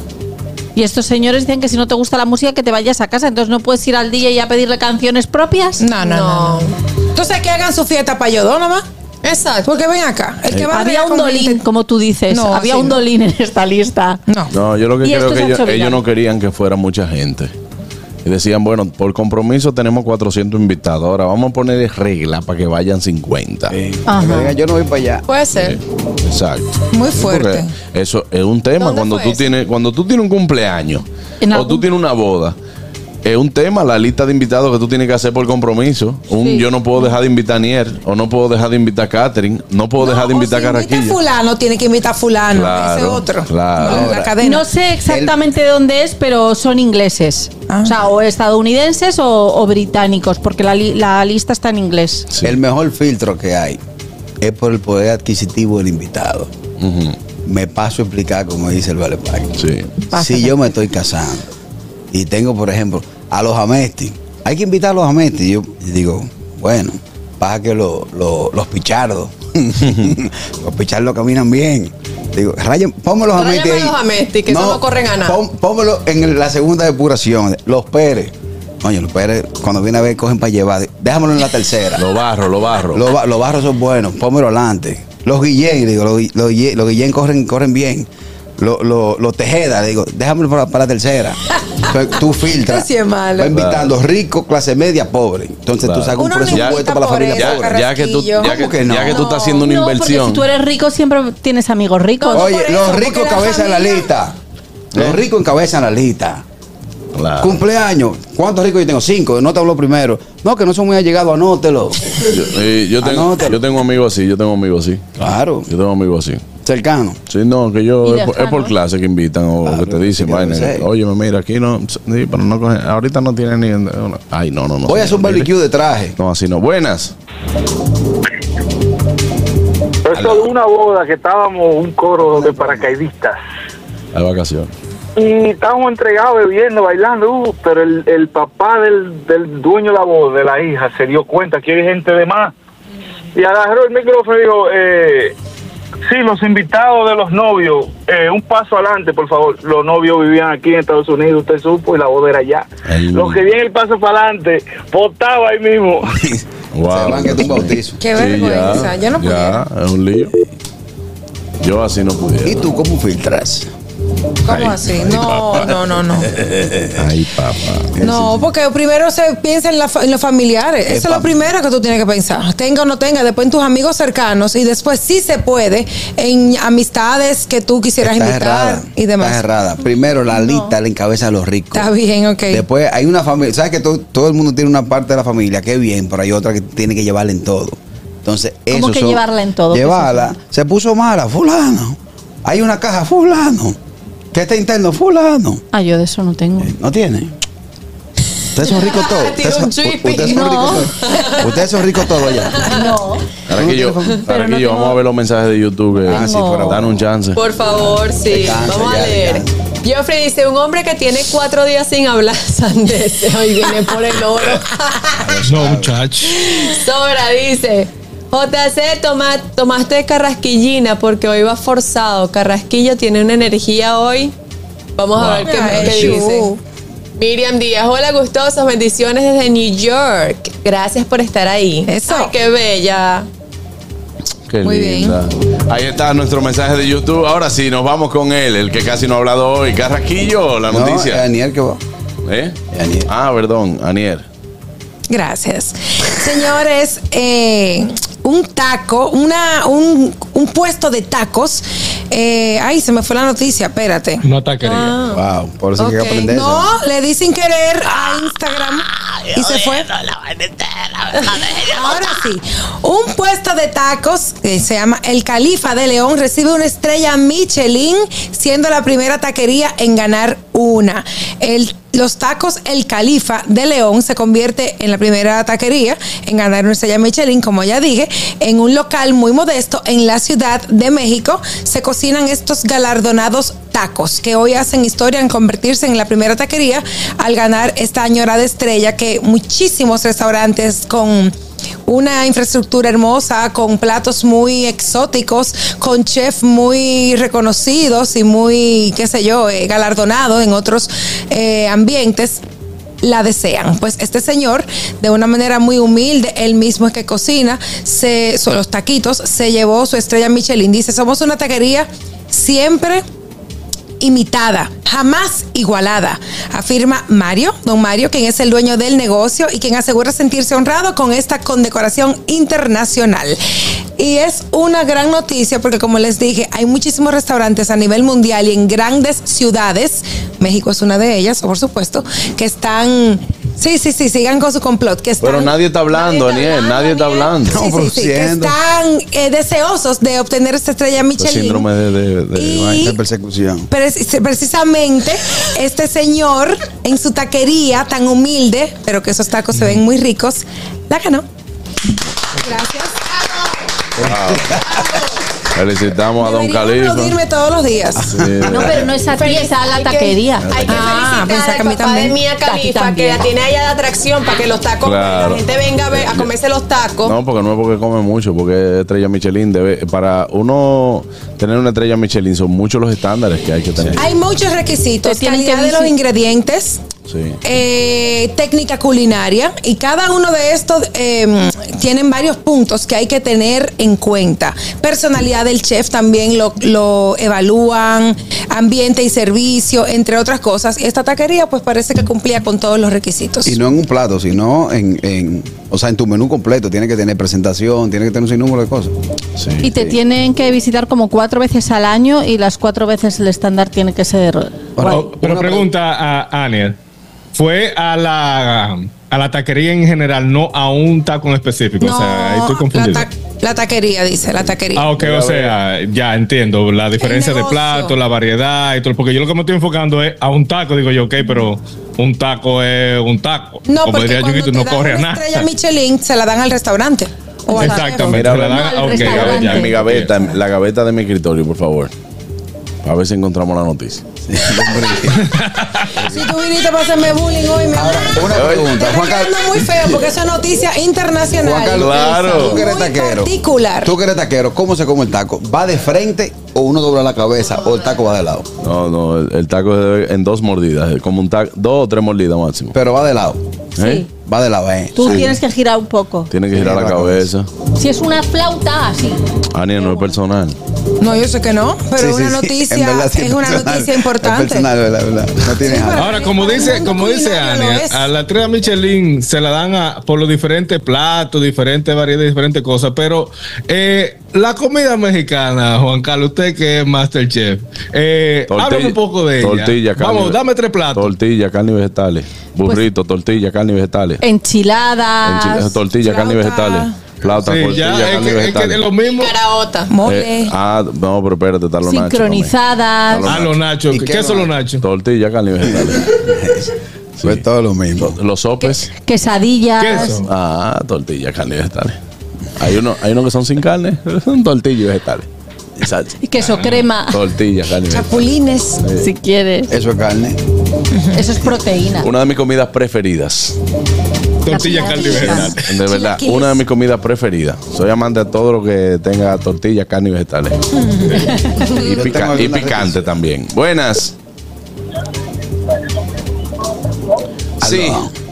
Y estos señores dicen que si no te gusta la música que te vayas a casa, entonces no puedes ir al D J a pedirle canciones propias. No, no, no. no. Entonces que hagan su fiesta para yo, ¿no, mamá? Exacto. Porque ven acá. El que va a Había regar un con dolín, gente- como tú dices. No, Había así un no. dolín en esta lista. No. No, yo lo que Y creo esto que se ha ellos, hecho viral. ellos no querían que fuera mucha gente. Y decían, bueno, por compromiso tenemos cuatrocientos invitados. Ahora vamos a ponerle regla para que vayan cincuenta. Sí. Ajá. Que diga, yo no voy para allá. Puede ser. Exacto. Muy fuerte. Porque eso es un tema ¿Dónde cuando fue tú eso? tienes cuando tú tienes un cumpleaños En o algún- tú tienes una boda. Es un tema la lista de invitados que tú tienes que hacer por compromiso. Un, Sí. Yo no puedo dejar de invitar a Nier o no puedo dejar de invitar a Catherine, no puedo dejar de No, o invitar si a invita Carraquillo. a fulano, tiene que invitar a fulano. Claro, ese otro. claro. No, la Ahora, cadena. No sé exactamente de dónde es, pero son ingleses. Ah. O sea, o estadounidenses o, o británicos, porque la, li- la lista está en inglés. Sí. El mejor filtro que hay es por el poder adquisitivo del invitado. Ujú, Me paso a explicar como dice el Vale Parque. sí. Pásate. Si yo me estoy casando y tengo, por ejemplo, a los amestis, hay que invitar a los amestis. Yo digo, bueno, pasa que lo- lo- los pichardos, los pichardos caminan bien. Digo, rayen, ponme los Ráyame amestis ahí. los amestis, que esos no corren a nada. Pon, pónmelo en la segunda depuración. Los Pérez. Oye, los Pérez, cuando viene a ver, cogen para llevar. Déjamelo en la tercera. Lo barro, lo barro. Los, ba- los barros son buenos, pónmelo adelante. Los Guillén, digo, los, Gui- los, Guillén- los Guillén corren, corren bien. Los, los, los Tejeda, digo, déjamelo para, para la tercera. Entonces, tú filtras. Así es malo. Va invitando rico, clase media, pobre. Entonces Claro. tú sacas un Uno no presupuesto invita para la familia pobreza, pobre. ya, ya que tú, ya que, ¿Cómo que no? ya que tú estás haciendo una No, porque inversión. si tú eres rico siempre tienes amigos ricos. No, Oye, por eso, los porque ricos la cabezan la familia- lista. Los ¿Eh? ricos encabezan la lista. Claro. Cumpleaños. ¿Cuántos ricos yo tengo? Cinco. No te hablo primero. No, que no son muy allegados, anótelo. Yo, eh, yo tengo, Anótalo. yo tengo amigos así, yo tengo amigos así. Claro. Yo tengo amigos así. Cercano. Sí, no, que Y yo es por, lejano. es por clase que invitan o Claro, que te dicen, sí que vaina, debe ser. oye, mira, aquí no, sí, pero no coge, ahorita no tiene ni, ay, no, no, no. Voy a hacer un mire. barbecue de traje. No, así no. Buenas. Eso de una boda que estábamos un coro de paracaidistas Hay vacaciones. y estábamos entregados bebiendo, bailando, uh, pero el, el papá del, del dueño de la boda, de la hija, se dio cuenta que hay gente de más y agarró el micrófono y dijo, eh, sí, los invitados de los novios, eh, un paso adelante, por favor. Los novios vivían aquí en Estados Unidos, usted supo, y la boda era allá. El- Los que dieron el paso para adelante, votaba ahí mismo. Wow. Se van que tú un bautizo. Qué vergüenza. Yo no ya, pudiera. es un lío. Yo así no pudiera. ¿Y tú cómo filtras? ¿Cómo Ay, así? ay, No, papá. no, no, no. Ay, papá. No, porque primero se piensa en, la fa- en los familiares. Eso es lo primero que tú tienes que pensar. Tenga o no tenga, después en tus amigos cercanos y después sí se puede en amistades que tú quisieras Estás invitar errada. y demás. Estás errada. Primero la lista le encabeza a los ricos. Está bien, ok. Después hay una familia. ¿Sabes que todo, todo el mundo tiene una parte de la familia? Qué bien, pero hay otra que tiene que llevarla en todo. Entonces, ¿Cómo eso que son- llevarla en todo? ¿Qué es Llevarla. Se puso mala, fulano. Hay una caja, fulano. Que está interno, fulano. Ah, yo de eso no tengo. ¿No tiene? Ustedes son ricos todos. Tiene Ustedes un son, chuipi. ustedes son No. ricos todos. Ustedes son ricos todos allá. No. Ahora que yo, Pero ahora que no yo, tengo- vamos a ver los mensajes de YouTube. Que, Ah, sí, fuera dan un chance. Por favor, sí. Descansa Vamos a ya, leer. Geoffrey dice, un hombre que tiene cuatro días sin hablar sandeces. Hoy viene por el oro. No, muchacho. Sobra dice, J C, toma, tomaste carrasquillina porque hoy va forzado. Carrasquillo tiene una energía hoy. Vamos a ver qué, Ay, qué Shu. dice. Miriam Díaz, hola gustosos, bendiciones desde New York. Gracias por estar ahí. Eso. Ay, qué bella. Qué Muy linda. Ahí está nuestro mensaje de YouTube. Ahora sí, nos vamos con él, el que casi no ha hablado hoy. Carrasquillo, la No, noticia. es Aniel que va. ¿Eh? Es Aniel. Ah, perdón, Anier. Gracias. Señores, eh, un taco, una, un, un puesto de tacos. Eh, ay, se me fue la noticia, espérate. Una taquería. Wow, por eso hay que Ok. aprender eso. No, le di sin querer a Instagram y se fue. Ahora sí, un puesto de tacos que se llama El Califa de León recibe una estrella Michelin, siendo la primera taquería en ganar una. El Los tacos El Califa de León se convierte en la primera taquería en ganar una estrella Michelin, como ya dije, en un local muy modesto en la Ciudad de México. Se cocinan estos galardonados tacos que hoy hacen historia en convertirse en la primera taquería al ganar esta añorada estrella que muchísimos restaurantes con una infraestructura hermosa, con platos muy exóticos, con chefs muy reconocidos y muy, qué sé yo, eh, galardonados en otros eh, ambientes, la desean. Pues este señor, de una manera muy humilde, él mismo es que cocina, se, son los taquitos, se llevó su estrella Michelin. Dice, somos una taquería siempre imitada, jamás igualada, afirma Mario, don Mario, quien es el dueño del negocio y quien asegura sentirse honrado con esta condecoración internacional. Y es una gran noticia porque, como les dije, hay muchísimos restaurantes a nivel mundial y en grandes ciudades, México es una de ellas, por supuesto, que están... Sí, sí, sí, sigan con su complot. Que están, Pero nadie está hablando, Aniel, nadie está hablando. Sí, sí, sí, que están eh, deseosos de obtener esta estrella El Michelin. síndrome de, de, de- Y- De persecución. Precis- precisamente este señor en su taquería tan humilde, pero que esos tacos se ven muy ricos, la ganó. Gracias. Felicitamos a Don Deberían Califa. aplaudirme todos los días. Sí. No, pero no es a ti, es a la Hay que- taquería. Hay que Ah, felicitar pensé que a al mí papá también. de Mía A ti Califa, que también. la tiene allá de atracción para que los tacos, Claro. la gente venga a, ver, a comerse los tacos. No, porque no es porque come mucho, porque es estrella Michelin. Debe, para uno tener una estrella Michelin son muchos los estándares que hay que tener. Hay muchos requisitos, Te tienen calidad que de los visi- ingredientes, Sí. eh, técnica culinaria, y cada uno de estos eh, tienen varios puntos que hay que tener en cuenta. Personalidad del chef también lo, lo evalúan, ambiente y servicio, entre otras cosas. Y esta taquería pues parece que cumplía con todos los requisitos. Y no en un plato, sino en, en, o sea, en tu menú completo. Tiene que tener presentación, tiene que tener un sinnúmero de cosas. Sí. Y te tienen que visitar como cuatro veces al año y las cuatro veces el estándar tiene que ser... Ahora, guay. Pero una pregunta a Aniel. ¿Fue a la, a la taquería en general, no a un taco en específico? No, o sea, ahí estoy la, confundido. ta- la taquería, dice, la taquería. Ah, ok, o sea, ya entiendo la diferencia de negocio. plato, la variedad y todo, porque yo lo que me estoy enfocando es a un taco, digo yo, ok, pero un taco es un taco. No, Como porque diría cuando Yuguito, te no dan corre a una nada. estrella Michelin se la dan al restaurante. O al Exactamente. Mira, se la dan- no, al ok, restaurante. ya, En mi gaveta, en la gaveta de mi escritorio, por favor. A ver si encontramos la noticia. Si tú viniste para hacerme bullying hoy, mi amor. Una Oye. pregunta, Te está Juan Carlos. quedando muy feo porque eso es noticia internacional. Juan Carlos, Claro. tú que eres Muy taquero. particular. Tú que eres taquero, ¿cómo se come el taco? ¿Va de frente o uno dobla la cabeza o el taco va de lado? No, no, el, el taco es en dos mordidas, es como un taco, dos o tres mordidas máximo. Pero va de lado. ¿Eh? Va de lado, ¿eh? Tú Sí. tienes que girar un poco. Tiene que girar la Girar la cabeza. Si es una flauta, así. Ania, no es personal. No, yo sé que no, pero Sí, sí, una sí. noticia En verdad, sí, es una personal. noticia Es importante. personal, verdad, verdad. No tiene Sí, nada. pero- Ahora, como Para el dice, mundo como dice culinario lo Ania, es. a la estrella Michelin se la dan a, por los diferentes platos, diferentes variedades, diferentes cosas, pero eh, la comida mexicana, Juan Carlos, usted que es Masterchef, eh, Tortilla- háblame un poco de ella. tortilla, carne- Vamos, dame tres platos. Tortilla, carne y vegetales. Burrito, tortilla, carne y vegetales. Enchiladas. Enchila- tortilla, carne y flauta. vegetales. Flauta, Sí, tortilla, ya, es carne y que, es que vegetales. es lo mismo. Caraota. Mole. Eh, ah, no, pero espérate, está lo nacho. Sincronizadas. también. Ah, los nachos. ¿Y ¿Qué, qué qué son los no? nachos? Tortilla, carne y vegetales. Fue todo lo mismo. Los sopes. Quesadillas. Queso. Ah, tortilla, carne y vegetales. Hay unos hay uno que son sin carne, son tortillas y vegetales. Exacto. Y queso crema. Tortilla, carne y vegetales. Chapulines. Si quieres. Eso es carne. Eso es proteína. Una de mis comidas preferidas. Tortilla, carne y vegetales. De verdad, una de mis comidas preferidas. Soy amante de todo lo que tenga tortilla, carne y vegetales. y, pica- y picante también. Buenas. Sí.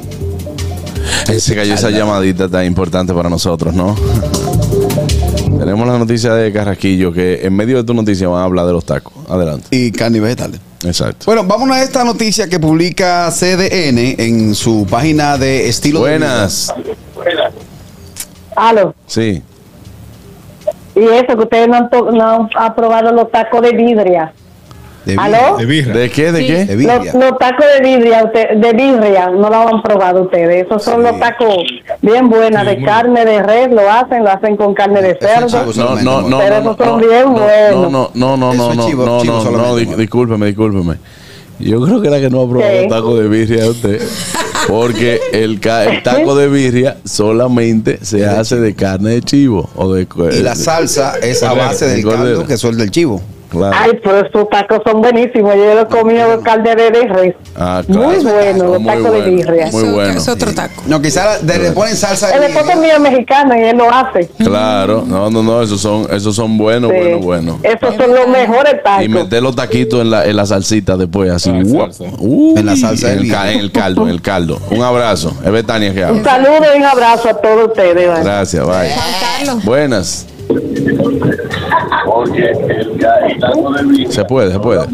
Se cayó esa llamadita tan importante para nosotros, ¿no? Tenemos la noticia de Carrasquillo, que en medio de tu noticia van a hablar de los tacos. Adelante. Y carne y vegetales. Exacto. Bueno, vámonos a esta noticia que publica C D N en su página de estilo. Buenas. De vida. Aló. Sí. Y eso que ustedes no han, to- no han aprobado los tacos de vidria. De ¿Aló? De birra. ¿De qué? ¿De Sí. qué? De Los, birria. los tacos de vidria, usted, de vidria, no lo han probado ustedes. Esos son Sí. los tacos bien buenos, de carne de res, lo hacen, lo hacen con carne de Eso es cerdo. chivo. No, no, no, Pero no, esos son no, bien no, buenos. no, no, no, Eso no, es no, chivo- no, chivo no, solamente, no, di- amor. discúlpeme, discúlpeme. Yo creo que era que no ha probado ¿Qué? el taco de birria de usted. Porque el, ca- el taco de birria solamente se hace de carne de chivo o de cu- Y la salsa es a base de del cordero. caldo que es el del chivo. Claro. Ay, pero esos tacos son buenísimos. Yo los he comido de carne de res. Ah, claro. Muy bueno, los Muy tacos de bueno, birria. muy Eso- bueno. Es otro taco. No, quizás le ponen salsa El de esposo birria. mío es mexicano y él lo hace. Claro, no, no, no, esos son, esos son buenos, Sí. buenos, buenos. Esos son los mejores Y tacos. meter los taquitos en la, en la salsita después, así. Ah, ¡guau! salsa. Uy, En la salsa de en el, ca- birria. en el caldo, en el caldo. Un abrazo. Es Betania que Un habla. saludo y un abrazo a todos ustedes. ¿vale? Gracias, bye. Carlos. Buenas. Se puede, se puede.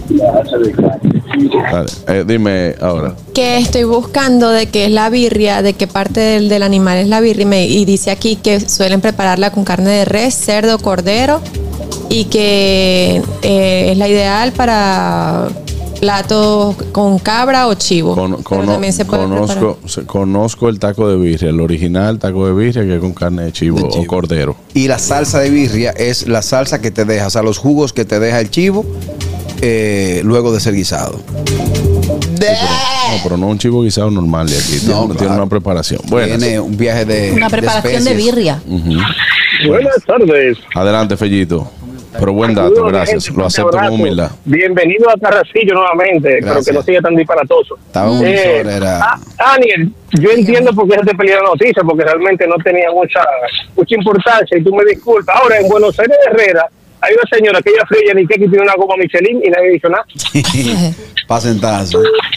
Dale, eh, dime ahora. Que estoy buscando de qué es la birria, de qué parte del, del animal es la birria, y, me- y dice aquí que suelen prepararla con carne de res, cerdo, cordero, y que eh, es la ideal para platos con cabra o chivo. Con- Pero cono- también se puede conozco, se- conozco el taco de birria, el original taco de birria que es con carne de chivo, De chivo. o cordero. Y la salsa de birria es la salsa que te deja, o sea, los jugos que te deja el chivo eh, luego de ser guisado. No, pero no un chivo guisado normal de aquí. Tiene, No, tiene claro. una preparación. Bueno, Tiene un viaje de Una preparación de especies. birria. Buenas tardes. adelante, Fellito. Pero buen dato, Saludos, gracias. gente, Lo un acepto con abrazo. humildad. Bienvenido a Carrasquillo nuevamente, pero Gracias. que no siga tan disparatoso. Estaba en un Eh, visor, era- ah, Daniel, yo entiendo por qué se te peleó la noticia, porque realmente no tenía mucha mucha importancia y tú me disculpas. Ahora, en Buenos Aires de Herrera, hay una señora que ella fría ni que tiene una goma Michelin y nadie ha dicho nada. para sentarse.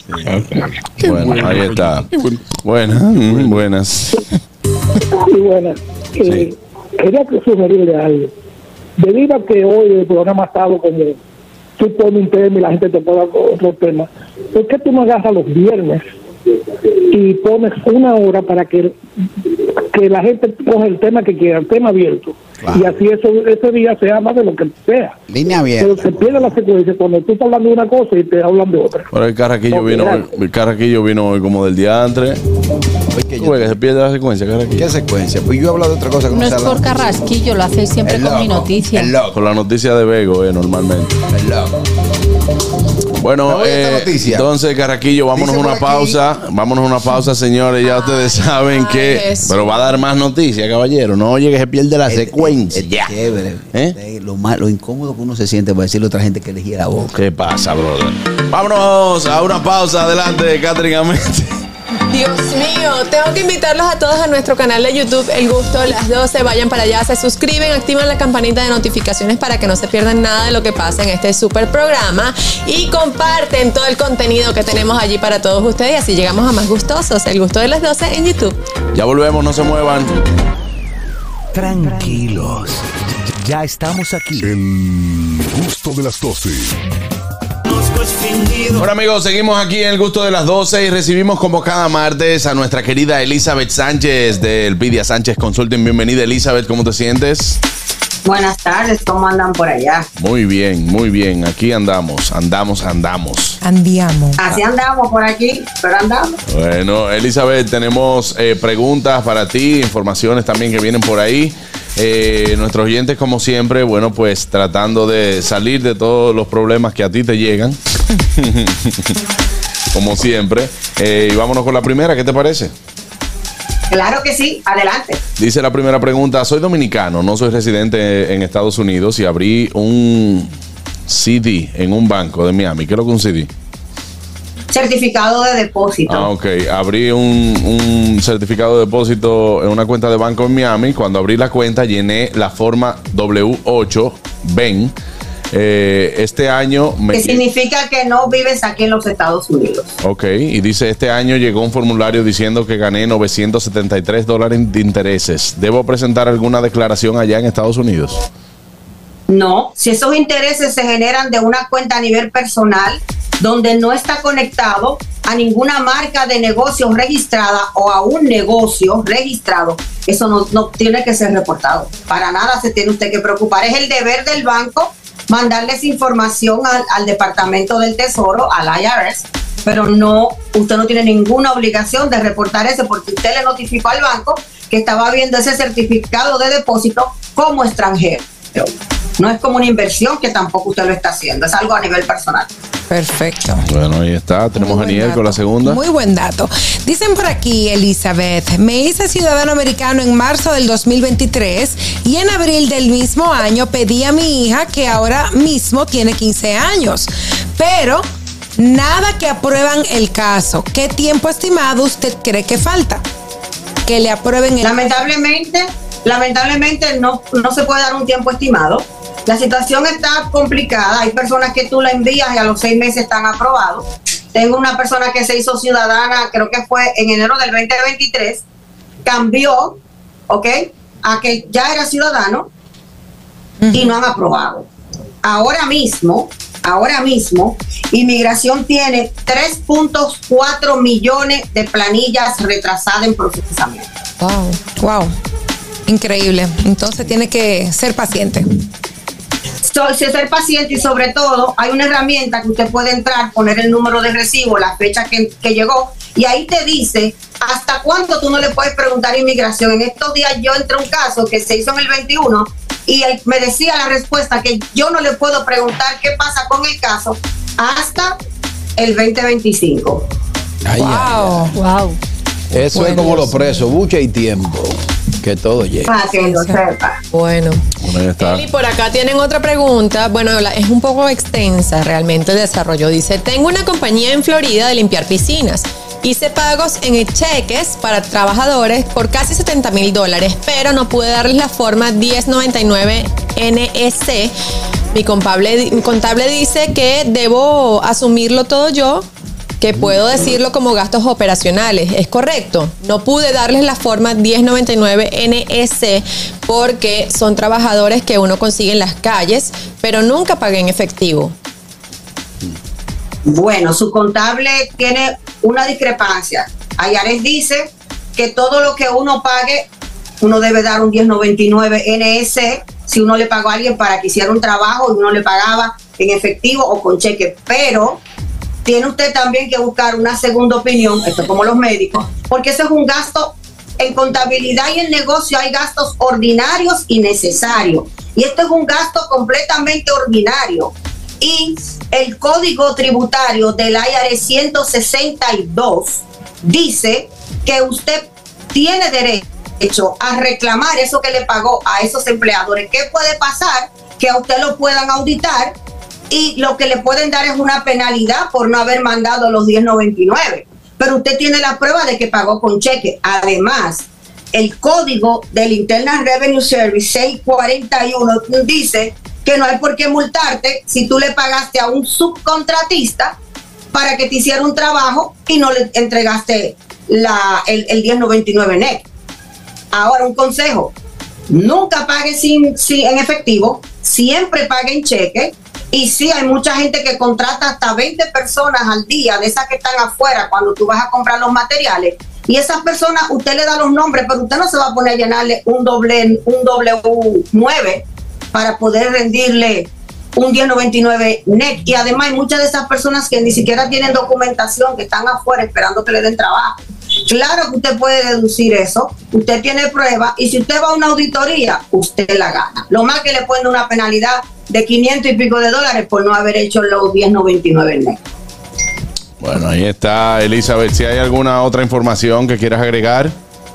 Bueno, ahí está. Buenas, mm, buenas. Muy buena. Eh, Quería sugerirle algo. Debido a que hoy el programa ha estado como tú pones un tema y la gente te pone otro tema, ¿por qué tú no agarras los viernes y pones una hora para que, que la gente coge el tema que quiera, el tema abierto? Claro. Y así eso, ese día se habla de lo que sea. Línea Pero abierta. se pierde la secuencia cuando tú estás hablando de una cosa y te hablan de otra. Por el Carraquillo Ok, vino, gracias. el Carraquillo vino hoy como del diantre. Oye, que Tú yo- ves que se pierde la secuencia, Carraquillo. ¿Qué secuencia? Pues yo he hablado de otra cosa que no, No se es habla. por Carrasquillo, lo hacéis siempre El con mi loco, noticia. El loco. Con la noticia de Bego, eh, normalmente. El loco. Me Bueno, voy a esta eh, noticia. entonces, Carraquillo, vámonos a Dice una por aquí- pausa. Vámonos a una pausa, señores. Ya ustedes saben Ay, que. Jesús. Pero va a dar más noticias, caballero. No oye que se pierde la Es- secuencia. es- es chévere. ¿Eh? Eh, Lo, más, lo incómodo que uno se siente para decirle a otra gente que elegía la boca. ¿Qué pasa, brother? Vámonos a una pausa. Adelante, Catherine Amesti. Dios mío, tengo que invitarlos a todos a nuestro canal de YouTube, El Gusto de las doce. Vayan para allá, se suscriben, activan la campanita de notificaciones para que no se pierdan nada de lo que pasa en este super programa y comparten todo el contenido que tenemos allí para todos ustedes y así llegamos a más gustosos. El Gusto de las doce en YouTube. Ya volvemos, no se muevan. Tranquilos. Ya estamos aquí. El gusto de las doce. Bueno, amigos, seguimos aquí en El Gusto de las doce y recibimos como cada martes a nuestra querida Elizabeth Sánchez del Pidia Sánchez Consulting. Bienvenida, Elizabeth, ¿cómo te sientes? Buenas tardes, ¿cómo andan por allá? Muy bien, muy bien. Aquí andamos, andamos, andamos. Andiamo. Así andamos por aquí, pero andamos. Bueno, Elizabeth, tenemos eh, preguntas para ti, informaciones también que vienen por ahí. Eh, nuestros oyentes, como siempre, bueno, pues tratando de salir de todos los problemas que a ti te llegan. Como siempre. Eh, y vámonos con la primera, ¿qué te parece? Claro que sí, adelante. Dice la primera pregunta, soy dominicano, no soy residente en Estados Unidos y abrí un C D en un banco de Miami. ¿Qué es lo que es un C D? certificado de depósito. Ah, ok. Abrí un, un certificado de depósito en una cuenta de banco en Miami. Cuando abrí la cuenta, llené la forma W ocho B E N. Eh, este año me... Que significa que no vives aquí en los Estados Unidos. Ok, y dice, este año llegó un formulario diciendo que gané novecientos setenta y tres dólares de intereses. ¿Debo presentar alguna declaración allá en Estados Unidos? No, si esos intereses se generan de una cuenta a nivel personal, donde no está conectado a ninguna marca de negocio registrada o a un negocio registrado, eso no, no tiene que ser reportado. Para nada se tiene usted que preocupar. Es el deber del banco mandarles información al, al Departamento del Tesoro, al I R S, pero no, usted no tiene ninguna obligación de reportar eso porque usted le notificó al banco que estaba viendo ese certificado de depósito como extranjero. No es como una inversión que tampoco usted lo está haciendo, es algo a nivel personal. Perfecto. Bueno, ahí está. Tenemos a Aniel con la segunda. Muy buen dato. Dicen por aquí, Elizabeth, me hice ciudadano americano en marzo del dos mil veintitrés y en abril del mismo año pedí a mi hija, que ahora mismo tiene quince años, pero nada que aprueban el caso. ¿Qué tiempo estimado usted cree que falta? Que le aprueben el Lamentablemente, lamentablemente no, no se puede dar un tiempo estimado. La situación está complicada. Hay personas que tú la envías y a los seis meses están aprobados. Tengo una persona que se hizo ciudadana, creo que fue en enero del veinte veintitrés, cambió, ¿ok?, a que ya era ciudadano y no han aprobado. Ahora mismo, ahora mismo, Inmigración tiene tres punto cuatro millones de planillas retrasadas en procesamiento. Wow, wow. Increíble. Entonces tiene que ser paciente. So, si ser paciente y sobre todo hay una herramienta que usted puede entrar, poner el número de recibo, la fecha que, que llegó y ahí te dice hasta cuándo tú no le puedes preguntar a Inmigración. En estos días yo entré a un caso que se hizo en el veintiuno y él me decía la respuesta que yo no le puedo preguntar qué pasa con el caso hasta el veinte veinticinco. Ay, wow, ay, ay. Wow. Eso Bueno, es como los presos, bucha y tiempo, que todo llega. Para que lo sepa. Bueno. Bueno, ahí está. Eli, por acá tienen otra pregunta. Bueno, la- es un poco extensa realmente el desarrollo. Dice, tengo una compañía en Florida de limpiar piscinas. Hice pagos en cheques para trabajadores por casi setenta mil dólares, pero no pude darles la forma diez noventa y nueve N E C. Mi contable, mi contable dice que debo asumirlo todo yo, que puedo decirlo como gastos operacionales. ¿Es correcto? No pude darles la forma diez noventa y nueve N E C porque son trabajadores que uno consigue en las calles, pero nunca pagué en efectivo. Bueno, su contable tiene una discrepancia. Ayares dice que todo lo que uno pague, uno debe dar un diez noventa y nueve N E C si uno le pagó a alguien para que hiciera un trabajo y uno le pagaba en efectivo o con cheque. Pero tiene usted también que buscar una segunda opinión, esto es como los médicos, porque ese es un gasto. En contabilidad y en negocio hay gastos ordinarios y necesarios. Y esto es un gasto completamente ordinario. Y el código tributario del I R S ciento sesenta y dos dice que usted tiene derecho a reclamar eso que le pagó a esos empleadores. ¿Qué puede pasar? Que a usted lo puedan auditar y lo que le pueden dar es una penalidad por no haber mandado los diez noventa y nueve. Pero usted tiene la prueba de que pagó con cheque. Además, el código del Internal Revenue Service seiscientos cuarenta y uno dice que no hay por qué multarte si tú le pagaste a un subcontratista para que te hiciera un trabajo y no le entregaste la, el, el diez noventa y nueve N E C. Ahora, un consejo: nunca pague sin, sin, en efectivo, siempre pague en cheque. Y sí, hay mucha gente que contrata hasta veinte personas al día, de esas que están afuera cuando tú vas a comprar los materiales. Y esas personas, usted le da los nombres, pero usted no se va a poner a llenarle un doble, un W nueve para poder rendirle un diez noventa y nueve N E C. Y además hay muchas de esas personas que ni siquiera tienen documentación, que están afuera esperando que le den trabajo. Claro que usted puede deducir eso, usted tiene pruebas, y si usted va a una auditoría, usted la gana. Lo más que le ponen una penalidad de quinientos y pico de dólares por no haber hecho los diez noventa y nueve N E C. Bueno, ahí está, Elizabeth. Si hay alguna otra información que quieras agregar.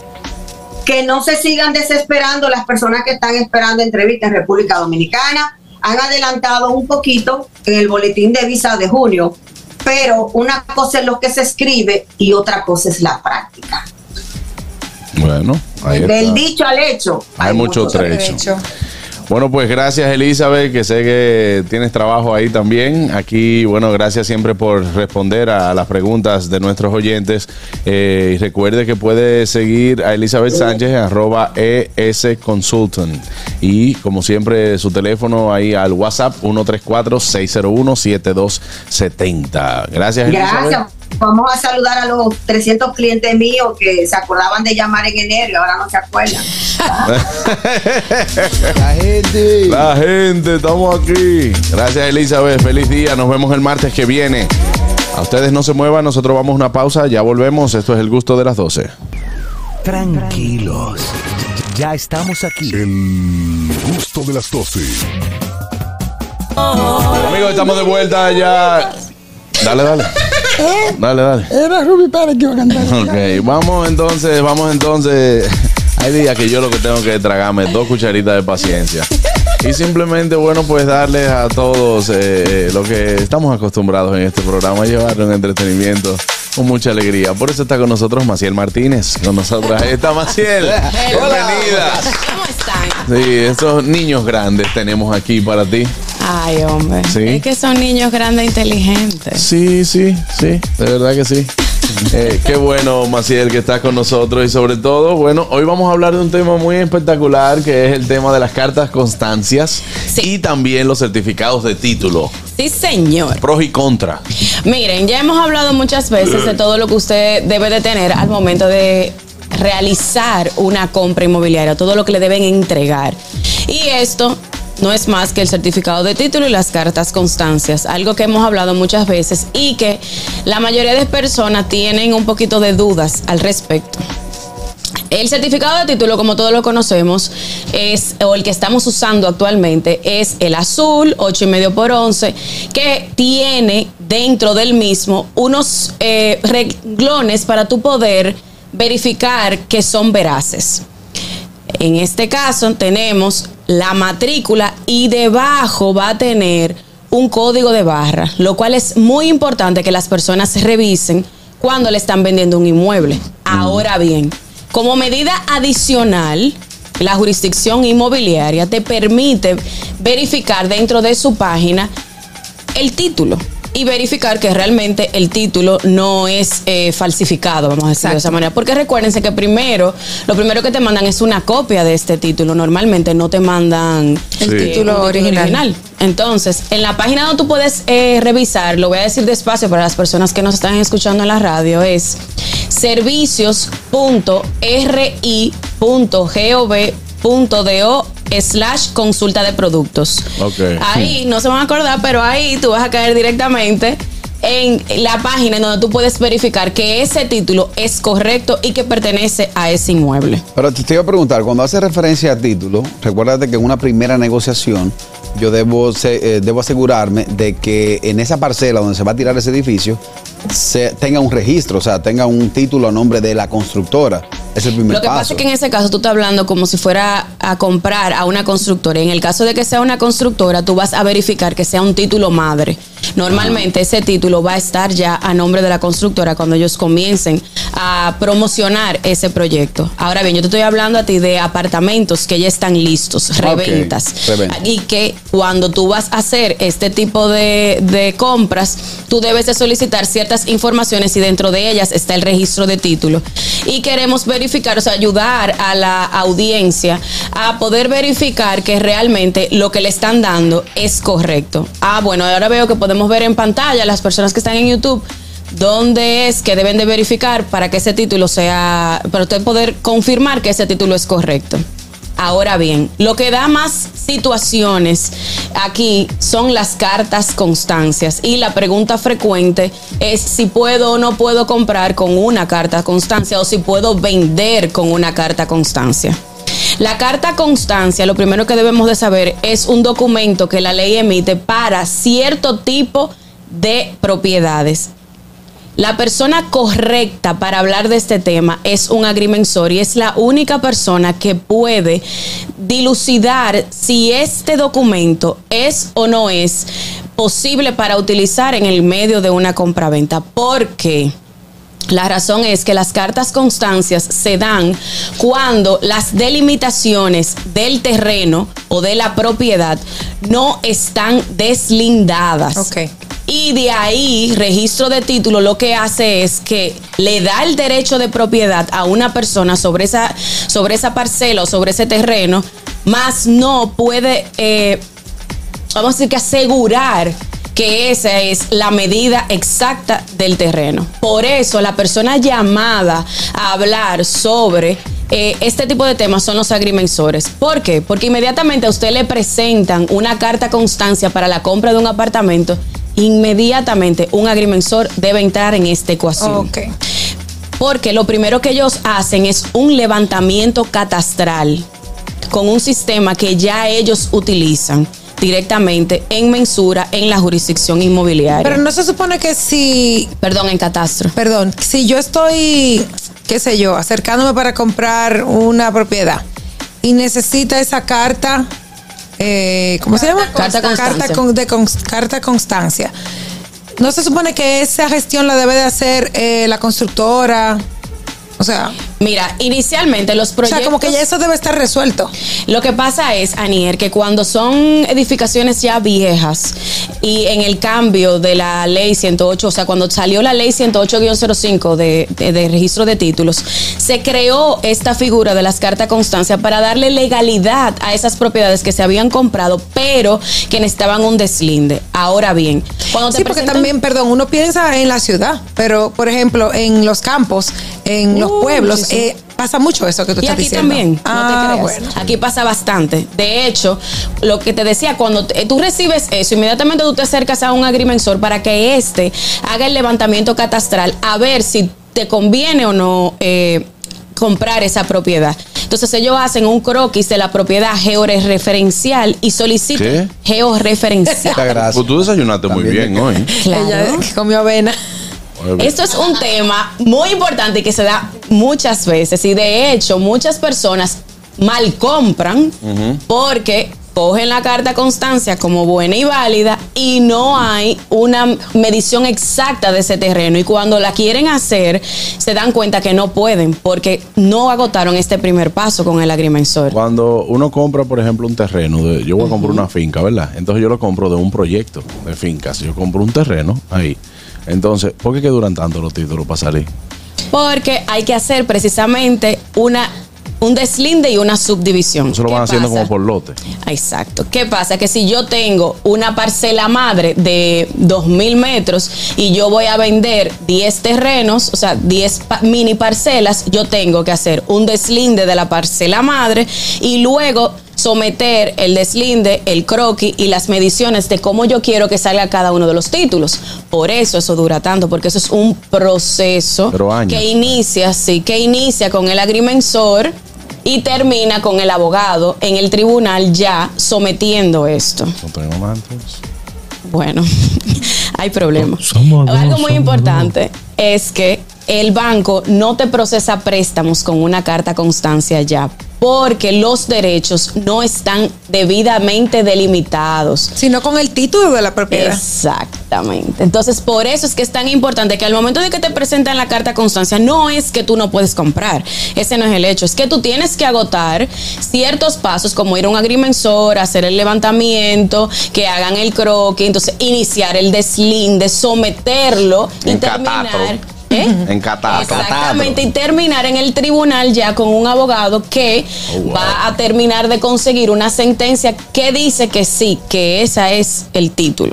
Que no se sigan desesperando las personas que están esperando entrevista en República Dominicana. Han adelantado un poquito en el boletín de visa de junio, pero una cosa es lo que se escribe y otra cosa es la práctica. Bueno, ahí Del está. dicho al hecho. Hay mucho trecho. Bueno, pues gracias, Elizabeth, que sé que tienes trabajo ahí también. Aquí, bueno, gracias siempre por responder a las preguntas de nuestros oyentes. Eh, y recuerde que puede seguir a Elizabeth Sánchez, arroba E S Consultant. Y, como siempre, su teléfono ahí al WhatsApp uno tres cuatro, seis cero uno, siete dos siete cero. Gracias, Elizabeth. Gracias. Vamos a saludar a los trescientos clientes míos que se acordaban de llamar en enero y ahora no se acuerdan. La gente. La gente, estamos aquí. Gracias, Elizabeth. Feliz día. Nos vemos el martes que viene. A ustedes no se muevan. Nosotros vamos a una pausa. Ya volvemos. Esto es El Gusto de las doce. Tranquilos. Ya estamos aquí. El Gusto de las doce. Amigos, estamos de vuelta ya. Dale, dale. Dale, dale. Era Ruby Pérez que iba a cantar. Ok, vamos entonces, vamos entonces. Hay días que yo lo que tengo que tragarme dos cucharitas de paciencia. Y simplemente, bueno, pues darles a todos eh, lo que estamos acostumbrados en este programa, llevar un entretenimiento con mucha alegría. Por eso está con nosotros Maciel Martínez. Con nosotras está Maciel. Bienvenida. ¿Cómo están? Sí, esos niños grandes tenemos aquí para ti. Ay, hombre. Sí. Es que son niños grandes e inteligentes. Sí, sí, sí, de verdad que sí. Eh, qué bueno, Maciel, que estás con nosotros. Y sobre todo, bueno, hoy vamos a hablar de un tema muy espectacular, que es el tema de las cartas constancias y también los certificados de título. Sí, señor. Pros y contras. Miren, ya hemos hablado muchas veces de todo lo que usted debe de tener al momento de realizar una compra inmobiliaria, todo lo que le deben entregar. Y esto no es más que el certificado de título y las cartas constancias, algo que hemos hablado muchas veces y que la mayoría de personas tienen un poquito de dudas al respecto. El certificado de título, como todos lo conocemos, es, o el que estamos usando actualmente, es el azul, ocho y medio por once, que tiene dentro del mismo unos eh, renglones para tú poder verificar que son veraces. En este caso tenemos la matrícula y debajo va a tener un código de barra, lo cual es muy importante que las personas revisen cuando le están vendiendo un inmueble. Ahora bien, como medida adicional, la jurisdicción inmobiliaria te permite verificar dentro de su página el título y verificar que realmente el título no es eh, falsificado, vamos a decirlo de esa manera. Porque recuérdense que primero, lo primero que te mandan es una copia de este título. Normalmente no te mandan el eh, título original. original. Entonces, en la página donde tú puedes eh, revisar, lo voy a decir despacio para las personas que nos están escuchando en la radio, es servicios punto r i punto gov punto do slash consulta de productos. Okay. Ahí no se van a acordar, pero ahí tú vas a caer directamente en la página en donde tú puedes verificar que ese título es correcto y que pertenece a ese inmueble. Pero te iba a preguntar, cuando hace referencia a título, recuérdate que en una primera negociación yo debo, se, eh, debo asegurarme de que en esa parcela donde se va a tirar ese edificio se tenga un registro, o sea, tenga un título a nombre de la constructora. Es el primer Lo que paso. pasa es que en ese caso tú estás hablando como si fuera a comprar a una constructora. En el caso de que sea una constructora, tú vas a verificar que sea un título madre. Normalmente ese título va a estar ya a nombre de la constructora cuando ellos comiencen a promocionar ese proyecto. Ahora bien, yo te estoy hablando a ti de apartamentos que ya están listos, reventas. Okay, reventa. Y que cuando tú vas a hacer este tipo de, de compras, tú debes de solicitar ciertas informaciones y dentro de ellas está el registro de título. Y queremos verificar, o sea, ayudar a la audiencia a poder verificar que realmente lo que le están dando es correcto. Ah, bueno, ahora veo que podemos ver en pantalla las personas que están en YouTube dónde es que deben de verificar para que ese título sea, para usted poder confirmar que ese título es correcto. Ahora bien, lo que da más situaciones aquí son las cartas constancias y la pregunta frecuente es si puedo o no puedo comprar con una carta constancia o si puedo vender con una carta constancia. La carta constancia, lo primero que debemos de saber, es un documento que la ley emite para cierto tipo de propiedades. La persona correcta para hablar de este tema es un agrimensor y es la única persona que puede dilucidar si este documento es o no es posible para utilizar en el medio de una compraventa. ¿Por qué? La razón es que las cartas constancias se dan cuando las delimitaciones del terreno o de la propiedad no están deslindadas. Ok. Y de ahí, registro de título lo que hace es que le da el derecho de propiedad a una persona sobre esa, sobre esa parcela o sobre ese terreno, más no puede, eh, vamos a decir que asegurar que esa es la medida exacta del terreno. Por eso la persona llamada a hablar sobre eh, este tipo de temas son los agrimensores. ¿Por qué? Porque inmediatamente a usted le presentan una carta constancia para la compra de un apartamento, inmediatamente un agrimensor debe entrar en esta ecuación. Okay. Porque lo primero que ellos hacen es un levantamiento catastral con un sistema que ya ellos utilizan directamente en mensura en la jurisdicción inmobiliaria. Pero no se supone que si... Perdón, en catastro. Perdón, si yo estoy, qué sé yo, acercándome para comprar una propiedad y necesita esa carta, eh, ¿cómo se llama? Carta constancia. Carta, con, de cons, carta constancia. ¿No se supone que esa gestión la debe de hacer eh, la constructora? O sea... Mira, inicialmente los proyectos... O sea, como que ya eso debe estar resuelto. Lo que pasa es, Anier, que cuando son edificaciones ya viejas y en el cambio de la ley ciento ocho, o sea, cuando salió la ley ciento ocho guión cero cinco de, de, de registro de títulos, se creó esta figura de las cartas constancia para darle legalidad a esas propiedades que se habían comprado, pero que necesitaban un deslinde. Ahora bien, cuando te Sí, porque presentan... también, perdón, uno piensa en la ciudad, pero, por ejemplo, en los campos, en los Uh, pueblos... sí, sí. Eh, pasa mucho eso que tú Y estás aquí diciendo. también, Ah, no te creas. bueno. Aquí pasa bastante. De hecho, lo que te decía, cuando te- tú recibes eso, inmediatamente tú te acercas a un agrimensor para que éste haga el levantamiento catastral a ver si te conviene o no eh, comprar esa propiedad. Entonces ellos hacen un croquis de la propiedad georreferencial y solicitan ¿Qué? georreferencial. Pues tú desayunaste muy bien hoy. Claro. Ella que comió avena. Esto es un tema muy importante y que se da muchas veces y de hecho muchas personas mal compran porque cogen la carta constancia como buena y válida y no hay una medición exacta de ese terreno y cuando la quieren hacer se dan cuenta que no pueden porque no agotaron este primer paso con el agrimensor. Cuando uno compra, por ejemplo, un terreno, de, yo voy a comprar una finca, ¿verdad? Entonces yo lo compro de un proyecto de fincas. Yo compro un terreno ahí. Entonces, ¿por qué que duran tanto los títulos para salir? Porque hay que hacer precisamente una un deslinde y una subdivisión. Eso lo ¿Qué van haciendo pasa? como por lote. Exacto. ¿Qué pasa? Que si yo tengo una parcela madre de dos mil metros y yo voy a vender diez terrenos, o sea, diez pa- mini parcelas, yo tengo que hacer un deslinde de la parcela madre y luego someter el deslinde, el croquis y las mediciones de cómo yo quiero que salga cada uno de los títulos. Por eso eso dura tanto, porque eso es un proceso Pero años. que inicia, sí, que inicia con el agrimensor y termina con el abogado en el tribunal ya sometiendo esto. No tenemos más entonces. Bueno, hay problemas. Somos dos, Algo muy somos importante es que el banco no te procesa préstamos con una carta constancia ya, porque los derechos no están debidamente delimitados. Sino con el título de la propiedad. Exactamente. Entonces, por eso es que es tan importante que al momento de que te presentan la carta constancia, no es que tú no puedes comprar. Ese no es el hecho. Es que tú tienes que agotar ciertos pasos, como ir a un agrimensor, hacer el levantamiento, que hagan el croquis, entonces iniciar el deslinde, someterlo y En terminar. catastro. ¿Eh? En catastro. Exactamente, y terminar en el tribunal ya con un abogado que Oh, wow. va a terminar de conseguir una sentencia que dice que sí, que ese es el título.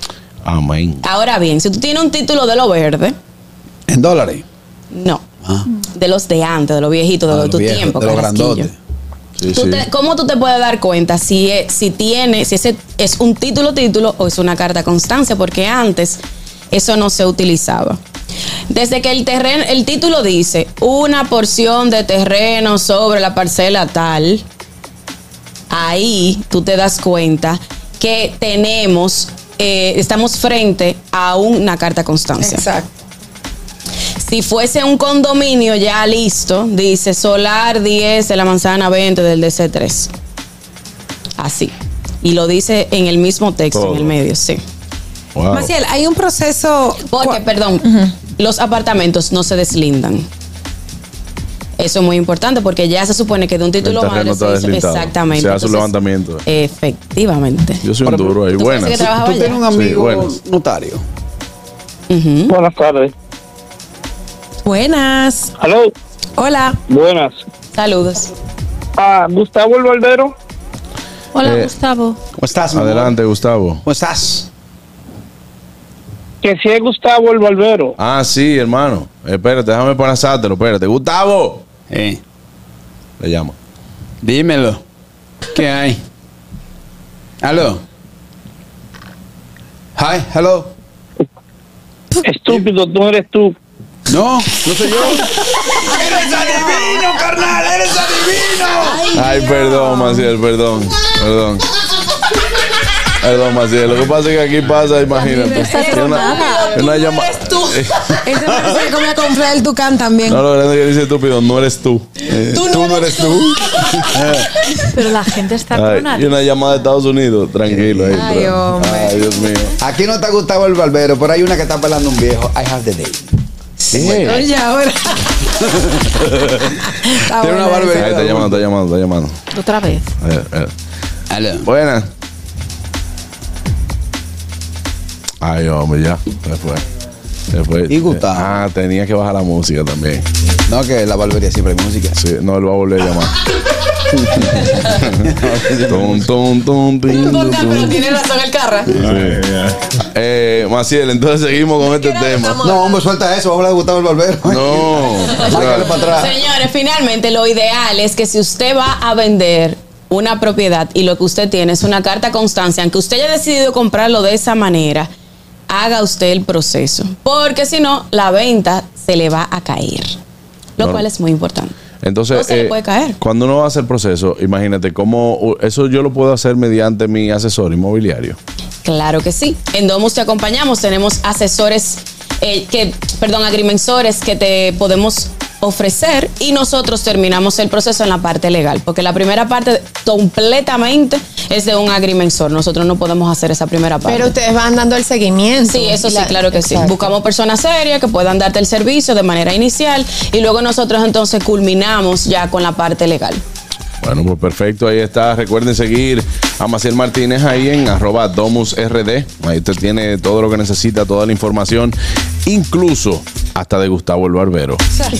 Amén. Ahora bien, si tú tienes un título de lo verde, En dólares. no, Ah. de los de antes, de los viejitos, de, Ah, lo de los tu viejos, tiempo, de los Carrasquillo. grandotes. Sí, Tú sí. te- ¿Cómo tú te puedes dar cuenta si, es- si tiene, si ese es un título título o es una carta constancia? Porque antes eso no se utilizaba. Desde que el terreno, el título dice una porción de terreno sobre la parcela tal, ahí tú te das cuenta que tenemos, eh, estamos frente a una carta constancia. Exacto. Si fuese un condominio ya listo, dice solar diez de la manzana veinte del D C tres. Así. Y lo dice en el mismo texto, Todo. en el medio, sí. Wow. Maciel, hay un proceso. Porque, perdón, uh-huh. los apartamentos no se deslindan. Eso es muy importante porque ya se supone que de un título malo se hizo. Exactamente. Se hace un levantamiento. Efectivamente. Yo soy un duro ahí. Buenas. ¿Tú, tú tienes un amigo sí, notario? Uh-huh. Buenas tardes. Buenas. ¿Aló? Hola. Buenas. Saludos. Ah, Gustavo el Barbero. Hola, eh, Gustavo. ¿Cómo estás? Adelante, Gustavo. ¿Cómo estás? Que si es Gustavo el Barbero. Ah, sí, hermano. Espérate, déjame pasártelo, espérate. Gustavo. Eh. Le llamo. Dímelo. ¿Qué hay? ¿Aló? Hi, hello. Estúpido, tú eres tú. No, no soy yo. ¡Eres adivino, carnal! ¡Eres adivino! Ay, perdón, Maciel, perdón. Perdón. Perdón, Maciel. Lo que pasa es que aquí pasa, imagínate. Es una, una llamada. Ese parece que comía con Fred el Tucán también. No, lo grande que dice estúpido, no eres tú. Eh, tú, no, tú no eres tú. tú. Pero la gente está Ay, con y una llamada de Estados Unidos, tranquilo. Ahí, Ay, hombre. Ay, Dios mío. Aquí no te ha gustado el barbero, pero hay una que está pelando un viejo. I have the day. Sí. Oye, ahora. Tiene una barbería. Ahí está llamando, está llamando, está llamando. Otra vez. A ver, a ver. Aló. Buenas. Ay, hombre, ya. Se fue. Se fue. Y Gustavo. Ah, tenía que bajar la música también. No, que la barbería siempre hay música. Sí, no, él va a volver a llamar. tum, tum, tum, tum, tum, Pero tiene razón el carra. Sí. Eh, Maciel, entonces seguimos con este tema. No, hombre, suelta eso. Vamos a hablar de Gustavo el barbero. No. Márcale para atrás. Señores, finalmente lo ideal es que si usted va a vender una propiedad y lo que usted tiene es una carta constancia, aunque usted haya decidido comprarlo de esa manera, haga usted el proceso, porque si no, la venta se le va a caer, lo no. cual es muy importante. Entonces, no se eh, le puede caer. Cuando uno va a hacer el proceso, imagínate cómo eso yo lo puedo hacer mediante mi asesor inmobiliario. Claro que sí. En Domus te acompañamos, tenemos asesores, eh, que, perdón, agrimensores que te podemos ofrecer y nosotros terminamos el proceso en la parte legal, porque la primera parte completamente es de un agrimensor. Nosotros no podemos hacer esa primera parte. Pero ustedes van dando el seguimiento. Sí, eso sí, la, claro que exacto. sí. Buscamos personas serias que puedan darte el servicio de manera inicial y luego nosotros entonces culminamos ya con la parte legal. Bueno, pues perfecto, ahí está. Recuerden seguir a Maciel Martínez ahí en arroba domusrd. Ahí usted tiene todo lo que necesita, toda la información, incluso hasta de Gustavo el Barbero.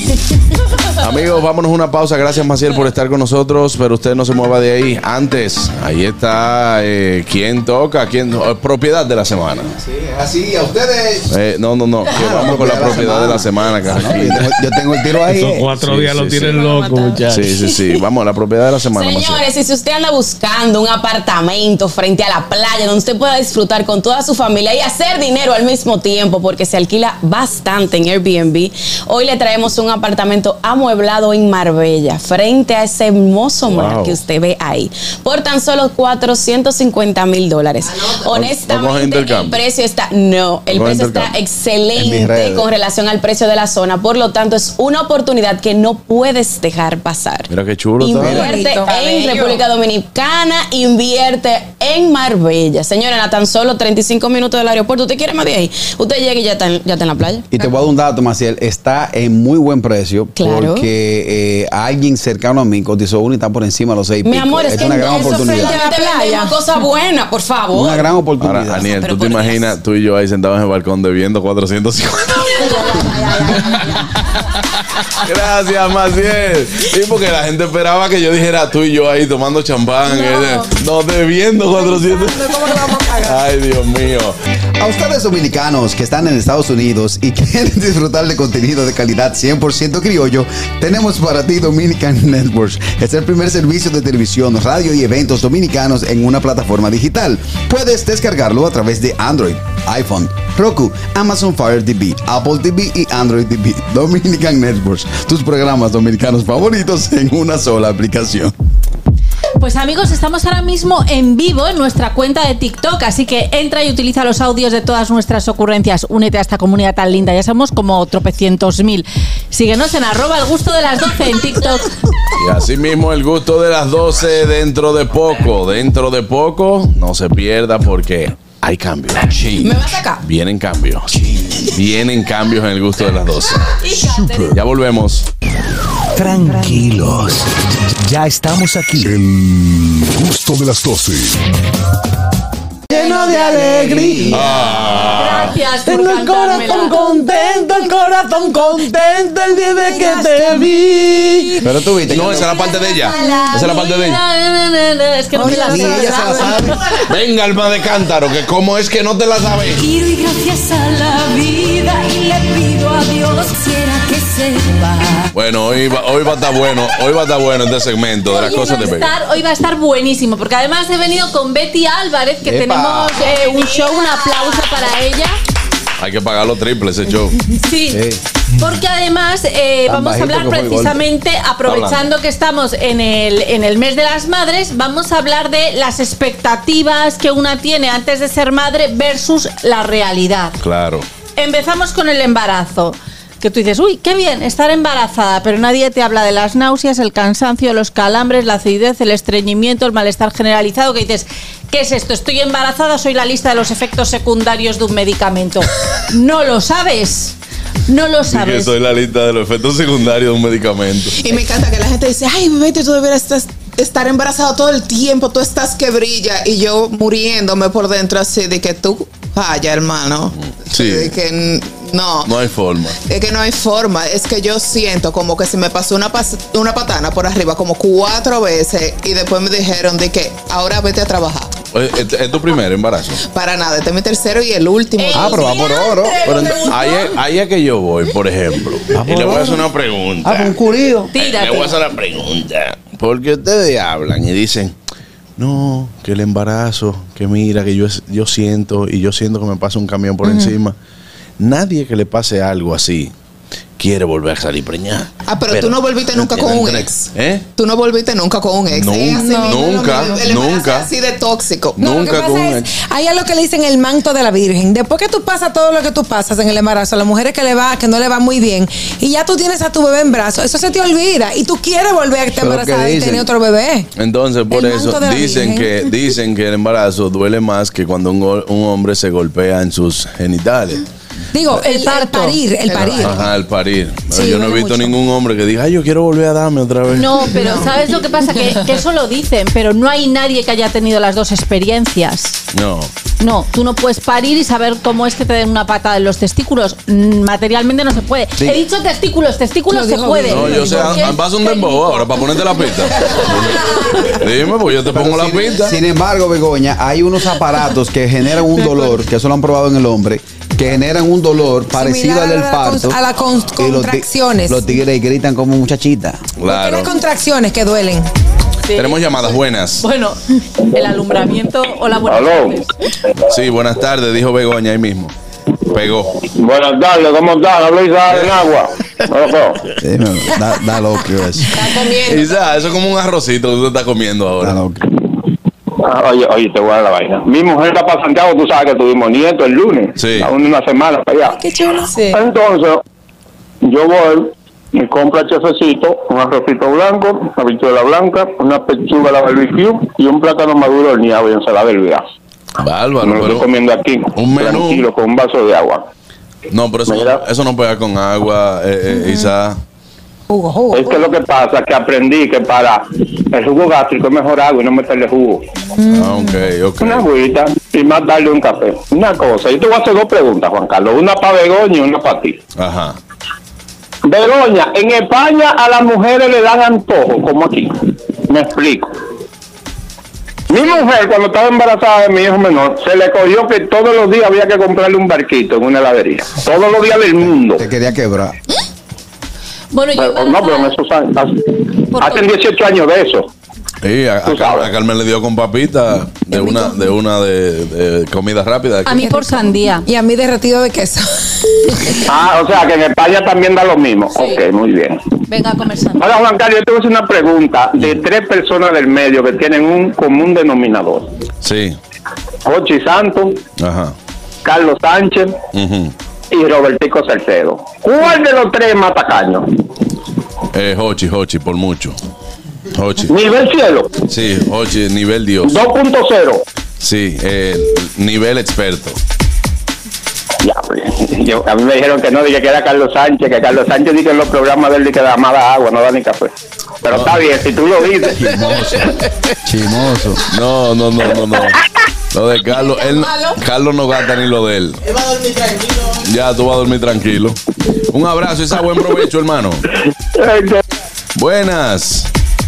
Amigos, vámonos a una pausa. Gracias, Maciel, por estar con nosotros, pero usted no se mueva de ahí. Antes, ahí está eh, quién toca, quién eh, propiedad de la semana. Sí, así, a ustedes. Eh, no, no, no, que Ah, vamos con la propiedad propiedad de la semana. Ah, no, yo, tengo, yo tengo el tiro ahí. Esos eh. cuatro Sí, días sí, lo sí. tienen loco, muchachos. Sí, sí, sí. Vamos a la propiedad de la semana, Maciel. Señores, y si usted anda buscando un apartamento frente a la playa donde usted pueda disfrutar con toda su familia y hacer dinero al mismo tiempo, porque se alquila bastante en Airbnb, hoy le traemos un apartamento amueblado en Marbella, frente a ese hermoso mar Wow. que usted ve ahí, por tan solo cuatrocientos cincuenta mil dólares. No Honestamente, coge el intercambio. precio está, no, el No coge precio está intercambio. En mis excelente redes. con relación al precio de la zona, por lo tanto es una oportunidad que no puedes dejar pasar. Mira qué chulo está. Invierte Bonito. en República Dominicana, invierte en Marbella. Señora, a tan solo treinta y cinco minutos del aeropuerto. ¿Usted quiere más de ahí? Usted llega y ya está en, ya está en la playa. Y te voy a dar un dato, Maciel. Está en muy buen precio Claro. porque eh, alguien cercano a mí cotizó uno y está por encima de los seis. Mi pico. amor, es, es que una gran eso oportunidad. frente a la playa. Una cosa buena, por favor. Una gran oportunidad. Ahora, Aniel, Pero ¿tú te por imaginas tú y yo ahí sentados en el balcón debiendo cuatrocientos cincuenta? Gracias, Maciel. Sí, porque la gente esperaba que yo dijera tú y yo ahí tomando champán. No, no debiendo cuatrocientos. ¿Cómo lo vamos a pagar? Ay, Dios mío. A ustedes dominicanos que están en Estados Unidos y quieren disfrutar de contenido de calidad cien por ciento criollo, tenemos para ti Dominican Networks. Es el primer servicio de televisión, radio y eventos dominicanos en una plataforma digital. Puedes descargarlo a través de Android, iPhone, Roku, Amazon Fire T V, Apple T V y Android T V. Dominican Networks, tus programas dominicanos favoritos en una sola aplicación. Pues amigos, estamos ahora mismo en vivo en nuestra cuenta de TikTok, así que entra y utiliza los audios de todas nuestras ocurrencias. Únete a esta comunidad tan linda, ya somos como tropecientos mil. Síguenos en arroba el gusto de las doce en TikTok. Y así mismo el gusto de las doce dentro de poco. Dentro de poco, no se pierda porque hay cambios. ¿Me vas acá? Vienen cambios. Vienen cambios en el gusto de las doce. Ya volvemos. Tranquilos. Ya estamos aquí. El gusto de las doce. Lleno de alegría. Gracias por Tengo el corazón cantármela. contento, el corazón contento el día de que te vi. Pero tú viste. No, esa es la parte de ella. Esa es la parte de ella. Es que no me la Ni ella se la sabe. Venga, alma de cántaro, que cómo es que no te la sabes. Quiero y gracias a la vida y le pido a Dios quiera que sepa. Bueno, hoy va, hoy va a estar bueno. Hoy va a estar bueno este segmento de las Hoy cosas va de a Pega. estar- Hoy va a estar buenísimo, porque además he venido con Betty Álvarez, que Epa. tenemos eh, un show, un aplauso para ella. Hay que pagarlo triple ese show. Sí. Sí. Porque además eh, Tan vamos a bajito hablar que fue el precisamente, aprovechando que estamos en el, en el mes de las madres, vamos a hablar de las expectativas que una tiene antes de ser madre versus la realidad. Claro. Empezamos con el embarazo. Que tú dices, uy, qué bien, estar embarazada, pero nadie te habla de las náuseas, el cansancio, los calambres, la acidez, el estreñimiento, el malestar generalizado, que dices, ¿qué es esto? ¿Estoy embarazada? Soy la lista de los efectos secundarios de un medicamento. No lo sabes. No lo Sí que sabes. soy la lista de los efectos secundarios de un medicamento. Y me encanta que la gente dice, ay, bebé, tú deberías estar, estar embarazado todo el tiempo, tú estás que brilla. Y yo muriéndome por dentro así de que tú falla, hermano. Sí. De que n- no. No hay forma. Es que no hay forma. Es que yo siento como que se me pasó una, pas- una patana por arriba como cuatro veces y después me dijeron de que ahora vete a trabajar. Oye, ¿Es, es tu primer embarazo? Para nada, este es mi tercero y el último. Ah, pero va por oro. Pero ent- ahí, es, ahí es que yo voy, por ejemplo. Y le voy a hacer una pregunta. Ah, pues un curío. Eh, Le voy a hacer una pregunta. Porque ustedes hablan y dicen, no, que el embarazo, que mira, que yo, es- yo siento y yo siento que me pasa un camión por encima. Nadie que le pase algo así quiere volver a salir preñada. Ah, pero, tú no volviste nunca con un ex. ¿Eh? Tú no volviste nunca con un ex. Nun- Es así mismo, nunca, lo mismo. El embarazo nunca. es así de tóxico. No, lo que Nunca con pasa un es, hay algo que le dicen el manto de la Virgen. Después que tú pasas todo lo que tú pasas en el embarazo, a las mujeres que le va, que no le va muy bien, y ya tú tienes a tu bebé en brazos, eso se te olvida. Y tú quieres volver a estar Pero embarazada ¿qué y dicen? tener otro bebé. Entonces, por El eso manto de la dicen que, Virgen. dicen que el embarazo duele más que cuando un, go- un hombre se golpea en sus genitales. Digo, el, el parir, el parir. Ajá, el parir. Sí, yo no he duele visto mucho. ningún hombre que diga, ay, yo quiero volver a darme otra vez. No, pero ¿sabes lo que pasa? Que, que eso lo dicen, pero no hay nadie que haya tenido las dos experiencias. No. No, tú no puedes parir y saber cómo es que te den una patada en los testículos. Mm, Materialmente no se puede. Sí. He dicho testículos, testículos Lo se dijo puede. No, yo sé, Porque es vas a un dembow ahora para ponerte la pista. Dime, pues yo te pongo la sin, pista. sin embargo, Begoña, hay unos aparatos que generan un dolor, que eso lo han probado en el hombre, que generan un dolor parecido al del a la parto. con- a la con- y los ti- contracciones. Los tigres gritan como muchachita. Claro. Tienes contracciones que duelen. Sí. Tenemos llamadas buenas. Bueno, el alumbramiento. Hola, buenas tardes. Sí, buenas tardes, dijo Begoña ahí mismo. Pegó. Buenas tardes, ¿cómo están? Luis en agua. Sí, no, da, da loco eso. Isa, eso es como un arrocito que tú te estás comiendo ahora. Ah, oye, oye, te voy a dar la vaina. Mi mujer está para Santiago, tú sabes que tuvimos nieto el lunes. Sí. Aún una semana para allá. Qué chulo. Entonces, yo voy y compro el chefecito, un arrocito blanco, una habichuela blanca, una pechuga a la barbecue y un plátano maduro horneado y ensalada del viaje. Bárbaro, Me lo estoy pero comiendo aquí, un menú. tranquilo, con un vaso de agua. No, pero eso, Mira. eso no pega con agua, eh, eh, Isa. Jugo, jugo. Es que lo que pasa es que aprendí que para el jugo gástrico es mejor agua y no meterle jugo. Ah, ok, ok. Una agüita y más darle un café. Una cosa, yo te voy a hacer dos preguntas, Juan Carlos. Una para Begoña y una para ti. Ajá. Begoña, en España a las mujeres le dan antojo, como aquí. Me explico. Mi mujer, cuando estaba embarazada de mi hijo menor, se le cogió que todos los días había que comprarle un barquito en una heladería. Todos los días del mundo. Te quería quebrar. Bueno, yo Pero, no, pero en esos años, hace- hacen dieciocho años de eso. Sí, a, a Car- a Carmen le dio con papita de una, de una de, de comida rápida. A mí por sandía. Y a mí derretido de queso. Ah, o sea que en España también da lo mismo. Ok, muy bien. Venga a comer sandía. Ahora, Juan Carlos, yo te voy a hacer una pregunta de tres personas del medio que tienen un común denominador. Sí. Jochi Santos, Ajá. Carlos Sánchez Ujú. y Robertico Salcedo. ¿Cuál de los tres es más tacaño? Eh, Hochi, Hochi, por mucho. Hochi. Nivel cielo, Sí, Hochi, nivel Dios. dos punto cero. Sí, eh, nivel experto. Ya, yo, a mí me dijeron que no, dije que era Carlos Sánchez, que Carlos Sánchez dice en los programas de él que da más da agua, no da ni café. Pero no, está bien, si tú lo dices. Chimoso. Chimoso. No, no, no, no, no. Lo de Carlos, él, Carlos no gasta ni lo de él. Él va a dormir tranquilo. Ya, tú vas a dormir tranquilo. Un abrazo y sea buen provecho, hermano. Buenas.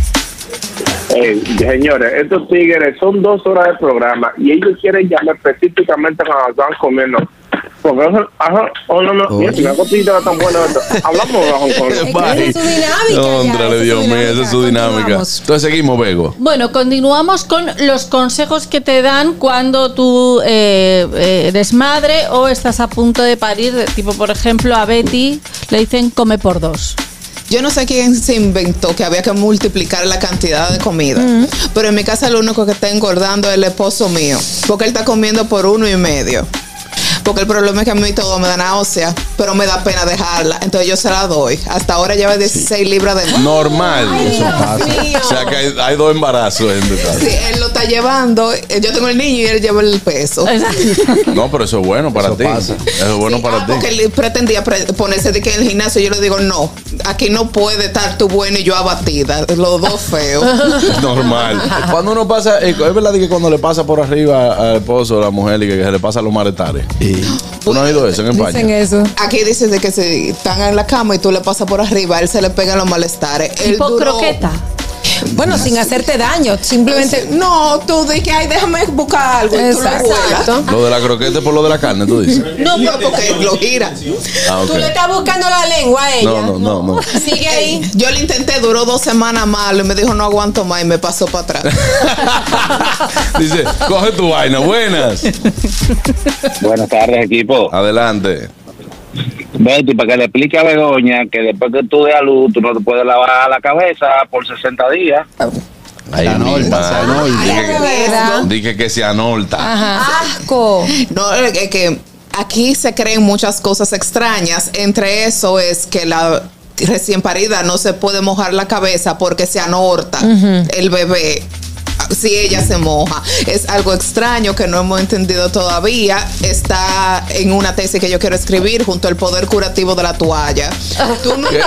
Hey, señores, estos tigres son dos horas de programa y ellos quieren llamar específicamente cuando están comiendo. Porque eso, ajá, oh, no, no, oh. Mira, si la cosita tan buena, hablamos con él. Esa es su dinámica. Óndrale, Dios mío, esa es su dinámica. Entonces seguimos, Bego. Bueno, continuamos con los consejos que te dan cuando tú eh, eh, eres madre o estás a punto de parir. Tipo, por ejemplo, a Betty le dicen come por dos. Yo no sé quién se inventó que había que multiplicar la cantidad de comida, uh-huh. pero en mi casa el único que está engordando es el esposo mío, porque él está comiendo por uno y medio. Porque el problema es que a mí todo me da náusea, pero me da pena dejarla. Entonces yo se la doy. Hasta ahora lleva dieciséis sí. libras de más. Normal. Ay, eso pasa. Mío. O sea que hay, hay dos embarazos en tu casa. Sí, él lo está llevando. Yo tengo el niño y él lleva el peso. No, pero eso es bueno para eso ti. Pasa. Eso es bueno sí, para ah, ti. Porque él pretendía pre- ponerse de que en el gimnasio yo le digo, no, aquí no puede estar tú bueno y yo abatida. Los dos feos. Normal. Cuando uno pasa, es verdad que cuando le pasa por arriba al esposo o a la mujer y que, que se le pasa los malestares. Sí. ¿Tú no has oído eso en España? Dicen eso. Aquí dicen de que si están en la cama y tú le pasas por arriba, a él se le pegan los malestares. ¿Tipo duró... croqueta? Bueno, sin hacerte daño, simplemente. No, tú dices que ay, déjame buscar algo. Exacto. Lo de la croqueta es por lo de la carne, tú dices. No, no porque lo gira. Ah, okay. Tú le estás buscando la lengua a ella. No, no, no, no. Sigue ahí. Yo le intenté, duró dos semanas malo y me dijo no aguanto más y me pasó para atrás. Dice, coge tu vaina. Buenas. Buenas tardes, equipo. Adelante. Betty, para que le explique a Begoña que después que tú des a luz, tú no te puedes lavar la cabeza por sesenta días. Ay, mi madre. Dije que se anorta. Ajá. Asco. No, es que aquí se creen muchas cosas extrañas. Entre eso es que la recién parida no se puede mojar la cabeza porque se anorta uh-huh. el bebé. Si ella se moja, es algo extraño que no hemos entendido todavía. Está en una tesis que yo quiero escribir junto al poder curativo de la toalla. Tú nunca,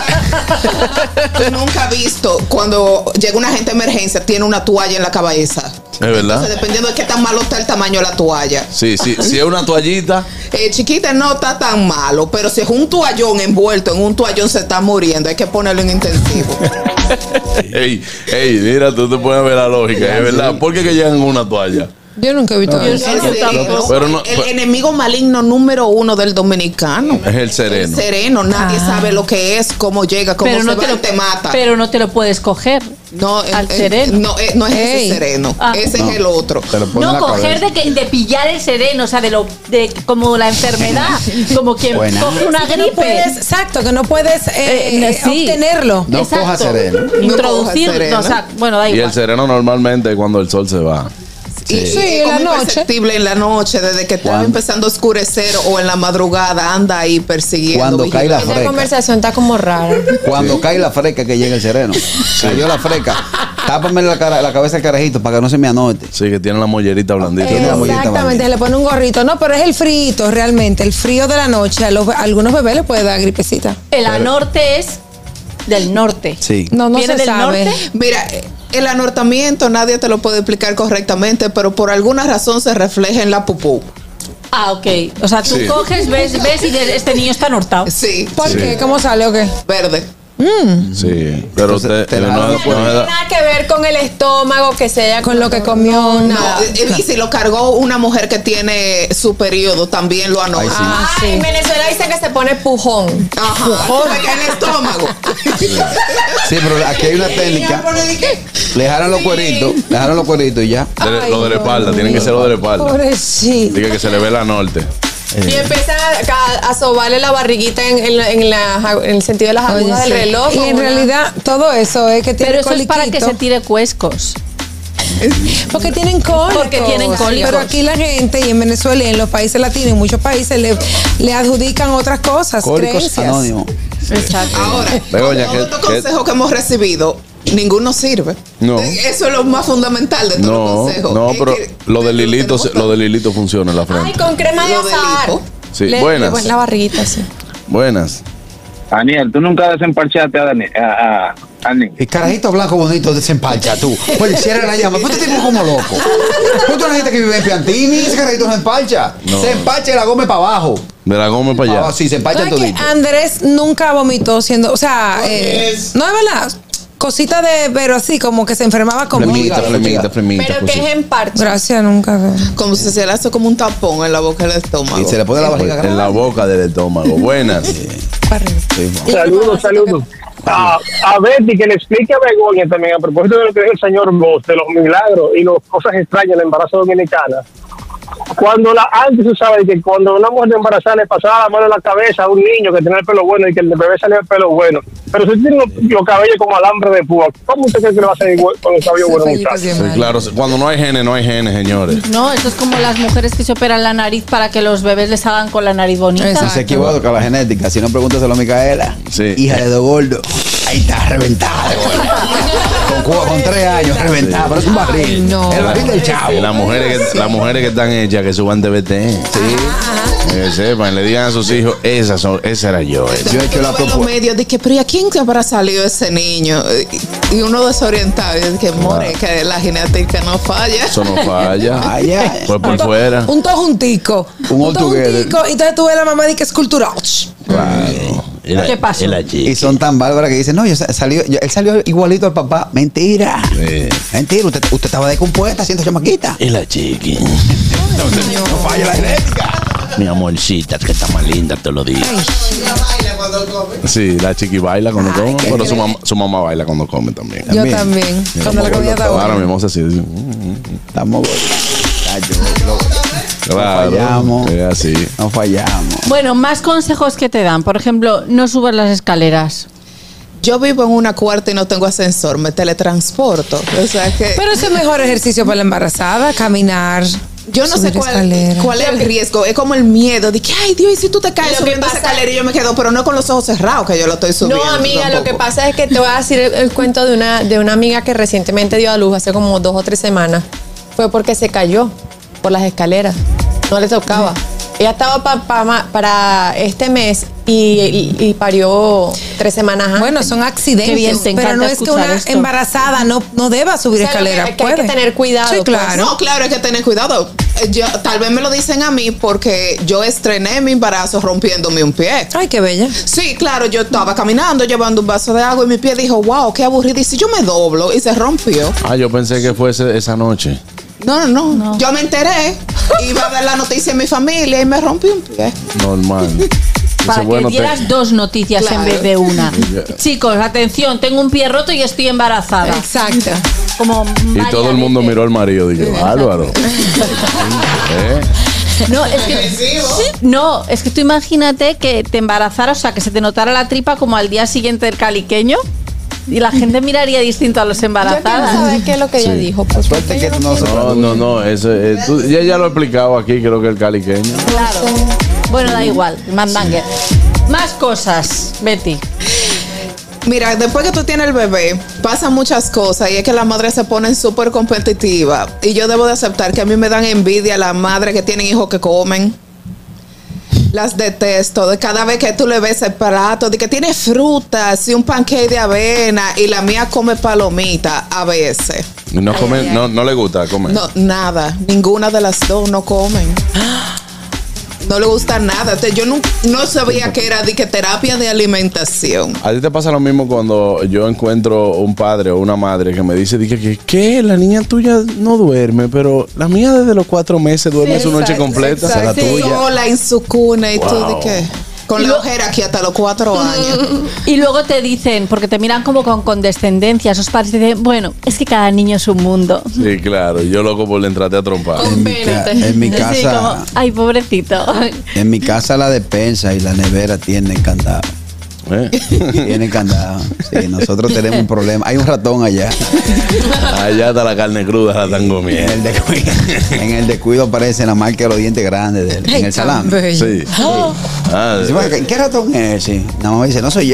tú nunca has visto cuando llega una gente de emergencia tiene una toalla en la cabeza. Es verdad. Entonces, dependiendo de qué tan malo está el tamaño de la toalla. Sí, sí. Si es una toallita. Eh, chiquita no está tan malo, pero si es un toallón envuelto en un toallón se está muriendo, hay que ponerlo en intensivo. Ey, ey, mira, tú te puedes ver la lógica, es verdad. ¿Por qué que llegan una toalla? Yo nunca he visto no, eso. El, sereno, pero no, el pero, enemigo maligno número uno del dominicano es el sereno. El sereno, nadie ah. sabe lo que es, cómo llega, cómo pero se no va te, lo, y te mata. Pero no te lo puedes coger. No, al el, sereno. No, no es Ey. ese sereno, ah. ese no. es el otro. No, coger de, que, de pillar el sereno, o sea, de lo de como la enfermedad, como quien Buena. coge una gripe. No puedes, exacto, que no puedes eh, eh, sí. obtenerlo. No exacto. coja sereno. Introducir, no no, o sea, bueno, da igual. Y el sereno normalmente es cuando el sol se va. Sí, sí, es en la noche. Imperceptible en la noche, desde que está empezando a oscurecer o en la madrugada, anda ahí persiguiendo. Cuando vigilando. cae la freca. Esta conversación está como rara. Cuando sí. cae la freca que llega el sereno. Sí. Cayó la freca. Tápame la, cara, la cabeza al carajito para que no se me anote. Sí, que tiene la mollerita blandita. Eh, exactamente, se le pone un gorrito. No, pero es el frío, realmente. El frío de la noche. A, los, a algunos bebés les puede dar gripecita. El anorte es del norte. Sí. No, no ¿Viene se del sabe. norte? Mira, el anortamiento nadie te lo puede explicar correctamente, pero por alguna razón se refleja en la pupú. Ah, ok. O sea, tú sí. coges, ves, ves y este niño está anortado. Sí. ¿Por sí. qué? ¿Cómo sale o qué? Verde. Mm. Sí, pero Entonces, usted te la no, no no tiene nada que ver con el estómago que sea con lo que comió. No, no. Y si lo cargó una mujer que tiene su periodo, también lo anota. Ay, sí. Ah, sí. En Venezuela dicen que se pone pujón. Ajá. Pujón en el estómago. Sí, pero aquí hay una técnica. Le dejaron los cueritos, le dejaron los cueritos y ya. De, Ay, lo de la espalda, tienen que ser lo de la espalda. Pobrecito. Diga que se le ve la norte. Y empiezan a, a sobarle la barriguita en, en, la, en, la, en el sentido de las agujas del reloj. Y en una... realidad todo eso es que tiene Pero eso coliquito. es para que se tire cuescos. Porque tienen cólicos. Porque tienen cólicos. Pero aquí la gente, y en Venezuela y en los países latinos, en muchos países, le, le adjudican otras cosas, cólicos creencias. anónimos. Exacto. Ahora, Begoña, otro consejo que hemos recibido, ninguno sirve. No. Eso es lo más fundamental de todos No, los consejos. no, Es pero que lo de Lilito, se- lo de Lilito funciona en la frente. Ay, con crema de Lo del azahar. hipo. Sí, Le- buenas. le- La barriguita, sí. Buenas. Daniel, tú nunca desemparchaste a Daniel. A, a, a Nick. El carajito blanco bonito desempalcha tú. Pues cierra la llama. Pues este tipo como loco. Pues tú eres gente que vive en Piantini. Ese carajito se empalcha. No. Se empalcha y la goma para abajo. De la goma para allá. Ah, sí, se empalcha ¿Sabes que todito. Andrés nunca vomitó siendo, o sea, eh, no es verdad, cosita de, pero así como que se enfermaba con Flemita, vómito. flemita, flemita. Pero que cosita. es en parche. Gracias, nunca. Como si se le hace como un tapón en la boca del estómago. Y se le pone la barriga En la boca del estómago. Buenas. Saludos, saludos. A, a Betty, que le explique a Begoña también, a propósito de lo que dijo el señor Vos, de los milagros y las cosas extrañas del embarazo dominicana. Cuando la, antes se usaba de que cuando una mujer embarazada le pasaba la mano en la cabeza a un niño que tenía el pelo bueno y que el bebé salía el pelo bueno. Pero si tiene los, los cabellos como alambre de púa, ¿cómo usted cree que le va a salir con el cabello bueno, muchacho? Sí, claro. Cuando no hay genes, no hay genes, señores. No, eso es como las mujeres que se operan la nariz para que los bebés les hagan con la nariz bonita. Si se equivoca con la genética, si no pregúntaselo a Micaela. Sí. Hija de dos gordo. Ahí está reventada de gordo. Con, cu- con tres años reventada, pero es un barril. Ay, no. El barril del chavo. Y las mujeres que, las mujeres que están hechas, que suban T V T. Sí. Que sepan, le digan a sus hijos, esas son, esa era yo. esa. Yo he hecho la Uno ve los propuesta. medios de que, pero ¿y a quién se habrá salido ese niño? Y uno desorientado, y de que more, que la genética no falla. Eso no falla. Vaya. Pues por fuera. Un tojuntico. Un all together. tojuntico. Y entonces tú ves la mamá de que es cultural. Claro. ¿Qué pasó? Y son tan bárbaras que dicen, no, yo sa- salió, yo- él salió igualito al papá. Mentira. Sí. Mentira, usted, usted estaba decompuesta siendo chamaquita. Y la chiqui. No falla la genética. Mi amorcita, que está más linda, te lo digo. Sí, la chiqui baila cuando come, pero su mamá, su mamá baila cuando come también. Yo también. Cuando la comida está Ahora buena. mismo se así. Estamos Claro, fallamos. es así. No fallamos. Bueno, más consejos que te dan. Por ejemplo, no subas las escaleras. Yo vivo en una cuarta y no tengo ascensor, me teletransporto. O sea que Pero ese es el mejor ejercicio para la embarazada, caminar. yo no sé subir cuál, escaleras. cuál es el riesgo. Es como el miedo de que, ay Dios, y si tú te caes Lo que subiendo esa pasa- escalera y yo me quedo, pero no con los ojos cerrados que yo lo estoy subiendo. No, amiga, lo que tampoco. pasa es que te voy a decir el, el cuento de una, de una amiga que recientemente dio a luz hace como dos o tres semanas. Fue porque se cayó por las escaleras. No le tocaba. Ella estaba pa- pa- ma- para este mes y, y- y parió tres semanas antes. Bueno, son accidentes. Qué bien, te pero encanta no es que escuchar una esto. embarazada no, no deba subir O sea, lo que- escaleras. que hay que puede. tener cuidado, Sí, pues. claro. No, claro, hay que tener cuidado. Eh, Yo, tal vez me lo dicen a mí porque yo estrené mi embarazo rompiéndome un pie. Ay, qué bella. Sí, claro, yo estaba caminando llevando un vaso de agua y mi pie dijo, wow, qué aburrido. Y si yo me doblo y se rompió. Ah, yo pensé que fuese esa noche. No, no, no. Yo me enteré, iba a dar la noticia en mi familia y me rompí un pie. Normal. Para Dice, bueno, que dieras te- dos noticias Claro. en vez de una. Ya. Chicos, atención, tengo un pie roto y estoy embarazada. Exacto. Como Y María todo el mundo Vete. miró al marido. Dije, Álvaro. ¿Eh? No, es que, sí, no, es que tú imagínate que te embarazaras, o sea, que se te notara la tripa como al día siguiente del caliqueño y la gente miraría distinto a los Yo quiero embarazadas. saber qué es lo que ella Sí. dijo. porque Suerte que ella tú no no se No, no, no. Eso, eh, tú- ya, ya lo he explicado aquí, creo que el caliqueño. Claro. Bueno, da igual, mandangue. Más cosas, Betty. Mira, después que tú tienes el bebé, pasan muchas cosas y es que las madres se ponen súper competitivas. Y yo debo de aceptar que a mí me dan envidia las madres que tienen hijos que comen. Las detesto. De cada vez que tú le ves el plato, de que tiene frutas y un pancake de avena y la mía come palomita a veces. Y no, come, no, no le gusta comer. No, nada. Ninguna de las dos no comen. No le gusta nada. Entonces, yo no, no sabía que era de que terapia de alimentación. A ti te pasa lo mismo cuando yo encuentro un padre o una madre que me dice, dije, que ¿qué? La niña tuya no duerme, pero la mía desde los cuatro meses duerme Sí, su noche exacto, completa. exacto. La Sí, tuya. sola en su cuna y Wow. tú de qué. Con Y la lo- ojera aquí hasta los cuatro años. Y luego te dicen, porque te miran como con condescendencia, esos padres te dicen, bueno, es que cada niño es un mundo. Sí, claro. Yo loco por le entrarte a trompar. En mi, ca- en mi Sí, como, casa, ay, pobrecito. en mi casa la despensa y la nevera tienen candado. ¿Eh? Tienen candado. Sí, nosotros tenemos un problema. Hay un ratón allá. Allá está la carne cruda, la están En comiendo. el descuido, en el descuido aparece la marca de los dientes grandes de- en el salami. Sí. Ah, Dice, "Bueno, ¿qué ratón es ese? Nada más dice, no soy yo.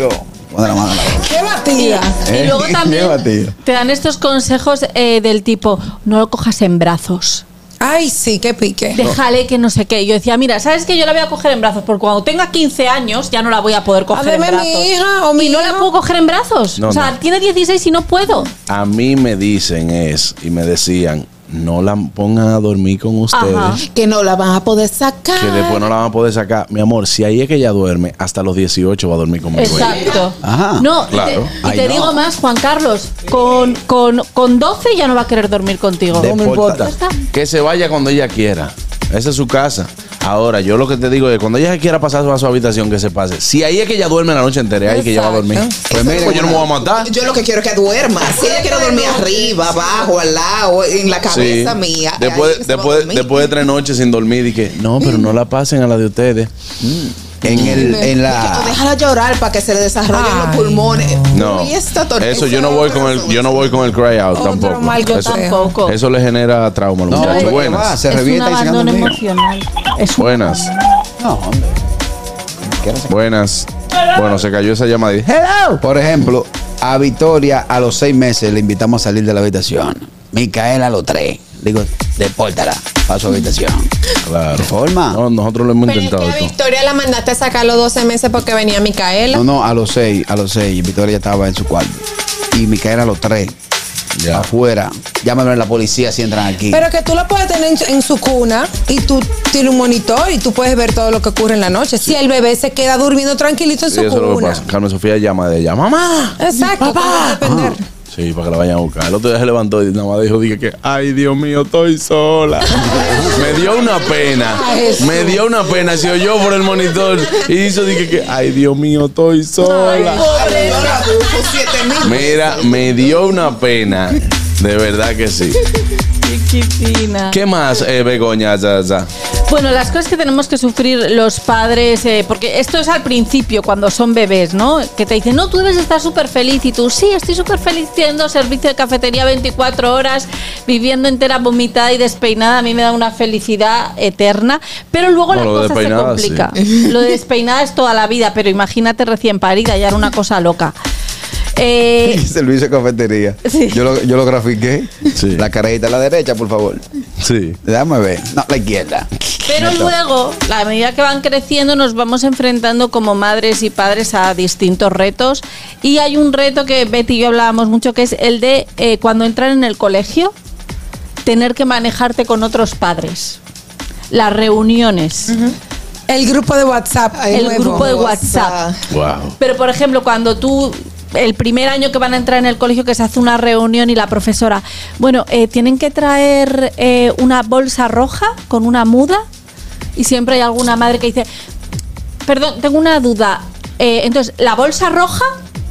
Pon la mano en la boca. ¡Qué batida! Y luego Qué también batida. te dan estos consejos eh, del tipo, no lo cojas en brazos. Ay, sí, qué pique. Déjale que no sé qué. Yo decía, mira, ¿sabes qué? Yo la voy a coger en brazos porque cuando tenga quince años ya no la voy a poder coger A en verme brazos. mi hija o mi y no hijo. la puedo coger en brazos. No, o sea, no. tiene dieciséis y no puedo. A mí me dicen es, y me decían, no la pongan a dormir con ustedes. Ajá. Que no la van a poder sacar. Que después no la van a poder sacar. Mi amor, si ahí es que ella duerme, hasta los dieciocho va a dormir conmigo. Exacto. Ajá. No, Claro. y te, y Ay, te no. digo más, Juan Carlos, con, con, con doce ya no va a querer dormir contigo. No me importa. Ya está. Que se vaya cuando ella quiera. Esa es su casa. Ahora, yo lo que te digo es, cuando ella quiera pasar a su habitación, que se pase. Si ahí es que ella duerme la noche entera, ahí es que ella va a dormir. Pues mira, pues yo no me voy a matar. Yo lo que quiero es que duerma. Si ella quiere dormir arriba, abajo, al lado, en la cabeza Sí. mía. Después, ahí se va a después, dormir. después de tres noches sin dormir, dije, no, pero no la pasen a la de ustedes. En, el, en la. O déjala llorar para que se le desarrollen los pulmones. No, Uy, esta tortura. eso yo no voy con el, yo no voy con el cry out tampoco. mal Yo Eso, tampoco. eso le genera trauma a los No, muchachos. ¿qué va? Buenas, Se Es un revienta y se quedan abandono dormidos. emocional. Es un- buenas, No, hombre. ¿Qué hace? buenas. Bueno, se cayó esa llamada. y dije, Hello. Por ejemplo, a Victoria a los seis meses le invitamos a salir de la habitación. Micaela a los tres. Digo, depórtala a su habitación. claro. ¿De forma? No, nosotros lo hemos Pero es intentado. que a todo. Victoria la mandaste a sacar los doce meses porque venía Micaela. No, no, a los seis, a los seis. Victoria ya estaba en su cuarto. Y Micaela a los tres. Ya. Afuera. Llámame a la policía si entran aquí. Pero que tú la puedes tener en, en su cuna y tú tienes un monitor y tú puedes ver todo lo que ocurre en la noche. Si el bebé se queda durmiendo tranquilito en Sí, su eso es lo que cuna. pasa. Carmen Sofía llama de ella, mamá. Exacto. Papá. ¿cómo va a depender? Sí, para que la vayan a buscar. El otro día se levantó y nada más dijo, dije que, ay, Dios mío, estoy sola. Me dio una pena. Me dio una pena. Se oyó por el monitor y hizo, dije que, ay, Dios mío, estoy sola. Mira, me dio una pena. De verdad que sí. Chiquitina. ¿Qué más, eh, Begoña? Ya, ya. Bueno, las cosas que tenemos que sufrir los padres, eh, porque esto es al principio, cuando son bebés, ¿no? Que te dicen, no, tú debes estar súper feliz. Y tú, sí, estoy súper feliz teniendo servicio de cafetería veinticuatro horas, viviendo entera vomitada y despeinada. A mí me da una felicidad eterna. Pero luego Bueno, lo la de cosa se despeinada, complica. sí. Lo de despeinada es toda la vida, pero imagínate recién parida, ya era una cosa loca. Eh, Servicio de cafetería. Sí. Yo, lo, yo lo grafiqué. Sí. La carajita a la derecha, por favor. Sí. Déjame ver. No, la izquierda. Pero Neta. luego, a medida que van creciendo, nos vamos enfrentando como madres y padres a distintos retos. Y hay un reto que Betty y yo hablábamos mucho, que es el de eh, cuando entran en el colegio, tener que manejarte con otros padres. Las reuniones. El grupo de WhatsApp. El nuevo. grupo de WhatsApp. Wow. Pero, por ejemplo, cuando tú, el primer año que van a entrar en el colegio, que se hace una reunión y la profesora, bueno, eh, tienen que traer eh, una bolsa roja con una muda, y siempre hay alguna madre que dice, perdón, tengo una duda, eh, entonces, ¿la bolsa roja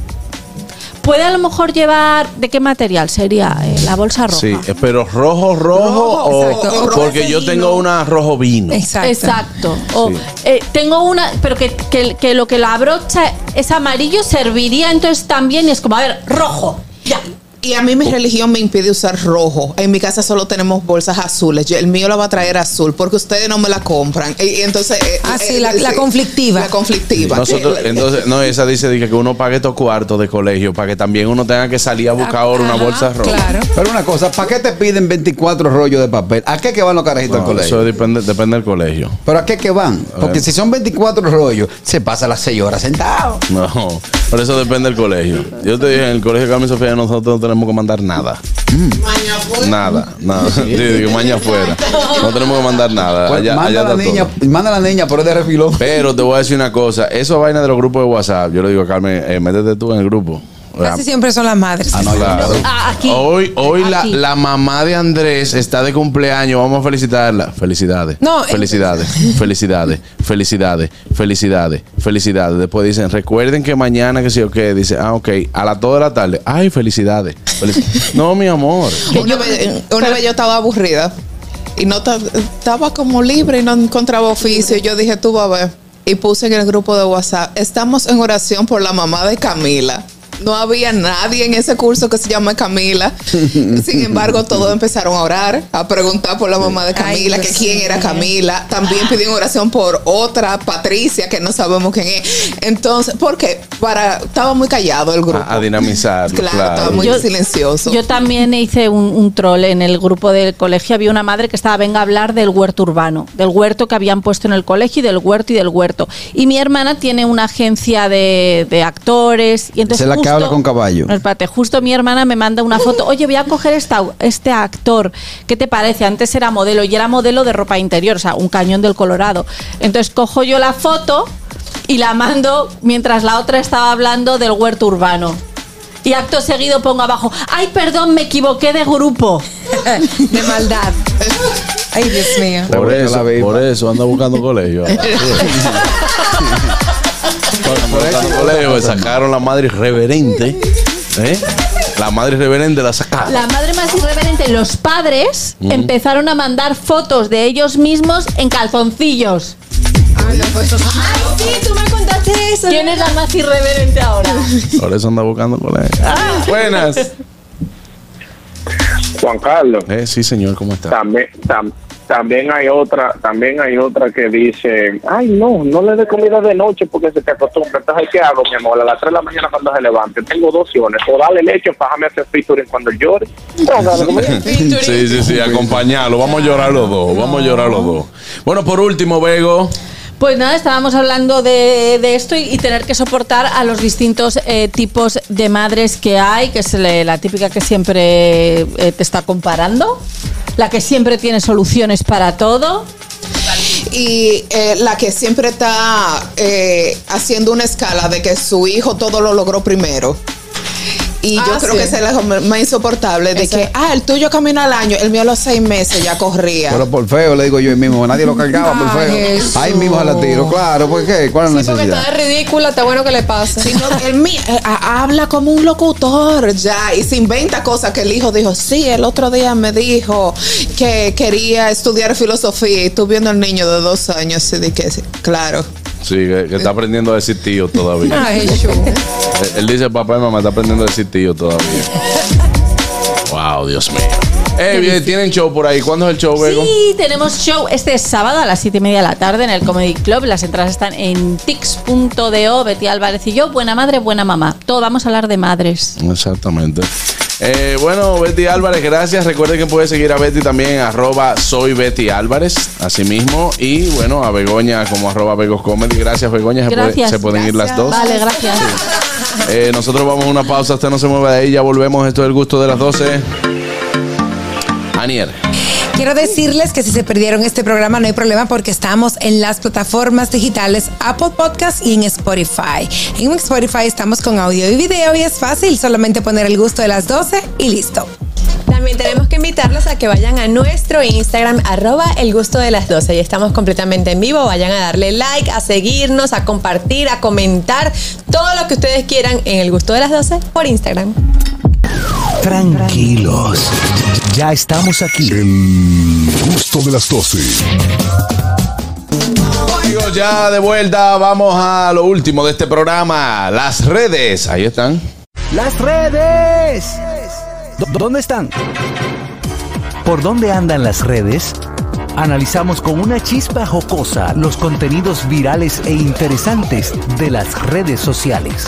puede a lo mejor llevar, ¿de qué material sería eh, la bolsa roja? Sí, eh, pero rojo, rojo, Rojo, o exacto. O porque yo tengo una rojo vino. Exacto. Exacto. O Sí. eh, tengo una, pero que, que, que lo que la brocha es amarillo, serviría entonces también, y es como, a ver, rojo. Ya. Y a mí mi religión me impide usar rojo. En mi casa solo tenemos bolsas azules. Yo- el mío lo va a traer azul porque ustedes no me la compran. Y, y entonces... eh, Ah, eh, sí, la, eh, la sí. conflictiva. La conflictiva. Nosotros, Sí. entonces, no, esa dice, dice que uno pague estos cuartos de colegio para que también uno tenga que salir a buscar ahora una Ajá, bolsa roja. Claro. Pero una cosa, ¿para qué te piden veinticuatro rollos de papel? ¿A qué que van los carajitos No, al colegio? eso depende, depende del colegio. ¿Pero a qué que van? Porque ver. si son veinticuatro rollos, se pasa las seis horas sentado. No, por eso depende del colegio. Yo te dije, en el colegio Carmen Sofía nosotros no tenemos que mandar nada. Nada, nada. Sí, digo, mañana afuera. No tenemos que mandar nada. Pues Allá, manda, allá a la está niña, todo. manda a la niña, pero es de refilón. Pero te voy a decir una cosa. Eso vaina de los grupos de WhatsApp. Yo le digo a Carmen, eh, métete tú en el grupo. Casi siempre son las madres. Ah, no, yo Claro. no. Ah, aquí. Hoy, hoy la, Aquí. la mamá de Andrés está de cumpleaños. Vamos a felicitarla. Felicidades. No, eh. felicidades. Felicidades. Felicidades. Felicidades. Felicidades. Después dicen, recuerden que mañana, que sí o qué. Dice, ah, ok. A las dos de la tarde. Ay, felicidades. Felici- no, mi amor. Una, vez, una vez yo estaba aburrida y no ta- estaba como libre y no encontraba oficio. Y yo dije, tú vas a ver. Y puse en el grupo de WhatsApp, estamos en oración por la mamá de Camila. no había nadie en ese curso que se llama Camila. Sin embargo, todos empezaron a orar, a preguntar por la mamá de Camila, Ay, que quién era Camila. También pidieron oración por otra Patricia, que no sabemos quién es. Entonces, porque para estaba muy callado el grupo. A, a dinamizar. Claro, claro, estaba muy yo, silencioso. Yo también hice un, un troll en el grupo del colegio. Había una madre que estaba, venga a hablar del huerto urbano, del huerto que habían puesto en el colegio y del huerto y del huerto. Y mi hermana tiene una agencia de, de actores. Y entonces es la justo, que habla con caballo. Espérate, justo mi hermana me manda una foto. Oye, voy a coger esta, este actor. ¿Qué te parece? Antes era modelo y era modelo de ropa interior, o sea, un cañón del Colorado. Entonces cojo yo la foto y la mando mientras la otra estaba hablando del huerto urbano. Y acto seguido pongo abajo, ay, perdón, me equivoqué de grupo. De maldad. Ay, Dios mío. Por eso, por eso anda buscando colegio. Buscando colegio, sacaron la madre irreverente. ¿Eh? La madre irreverente la sacaron. La madre más irreverente, los padres mm. empezaron a mandar fotos de ellos mismos en calzoncillos. Ay, no, pues, ay, sí, tú me contaste eso. ¿Quién es la más irreverente ahora? Por eso anda buscando colegio. Ah. Buenas. Juan Carlos. Eh, sí, señor, ¿cómo está? También, tam, también hay otra, también hay otra que dice, ay, no, no le dé comida de noche porque se te acostumbra. Entonces, ¿qué hago, mi amor? A las tres de la mañana cuando se levante, tengo dos opciones. O dale leche o déjame hacer featuring cuando llore. No, dale comida. Sí, sí, sí, acompañarlo. Vamos a llorar los dos, vamos a llorar los dos. Bueno, por último, Bego. Pues nada, estábamos hablando de, de esto y, y tener que soportar a los distintos eh, tipos de madres que hay, que es le, la típica que siempre eh, te está comparando, la que siempre tiene soluciones para todo. Y eh, la que siempre está eh, haciendo una escala de que su hijo todo lo logró primero. Y ah, yo creo sí. que esa es la más insoportable de Esa. que, ah, el tuyo camino al año, el mío a los seis meses ya corría. Pero por feo, le digo yo mismo, nadie lo cargaba por feo. Jesús. Ahí mismo se la tiro, claro, ¿por qué? ¿Cuál es la sí, necesidad? Porque está ridícula, está bueno que le pase. Sí, no, el mío eh, habla como un locutor ya y se inventa cosas que el hijo dijo, sí, el otro día me dijo que quería estudiar filosofía y tú viendo al niño de dos años así de que, claro. Sí, que, que está aprendiendo a decir tío todavía. Ay, yo. Él, él dice papá y mamá, está aprendiendo a decir tío todavía. Wow, Dios mío. Eh, bien, ¿tienen show por ahí? ¿Cuándo es el show, Bego? Sí, tenemos show este sábado a las siete y media de la tarde en el Comedy Club. Las entradas están en tix punto do. Betty Álvarez y yo, buena madre, buena mamá. Todo vamos a hablar de madres. Exactamente. Eh, bueno, Betty Álvarez, gracias. Recuerden que puede seguir a Betty también, arroba soy Betty Álvarez, así mismo. Y bueno, a Begoña como arroba Begos Comedy. Gracias, Begoña. Se, gracias. Puede, se pueden gracias. ir las dos. Vale, gracias. Sí. Eh, nosotros vamos a una pausa, usted no se mueva de ahí, ya volvemos. Esto es El Gusto de las doce. Anier. Quiero decirles que si se perdieron este programa no hay problema porque estamos en las plataformas digitales Apple Podcast y en Spotify. En Spotify estamos con audio y video y es fácil, solamente poner El Gusto de las doce y listo. También tenemos que invitarlos a que vayan a nuestro Instagram, arroba el gusto de las doce. Y estamos completamente en vivo. Vayan a darle like, a seguirnos, a compartir, a comentar todo lo que ustedes quieran en El Gusto de las doce por Instagram. Tranquilos, ya estamos aquí. El Gusto de las doce. Amigos, ya de vuelta, vamos a lo último de este programa, las redes. Ahí están. Las redes. ¿Dónde están? ¿Por dónde andan las redes? Analizamos con una chispa jocosa los contenidos virales e interesantes de las redes sociales.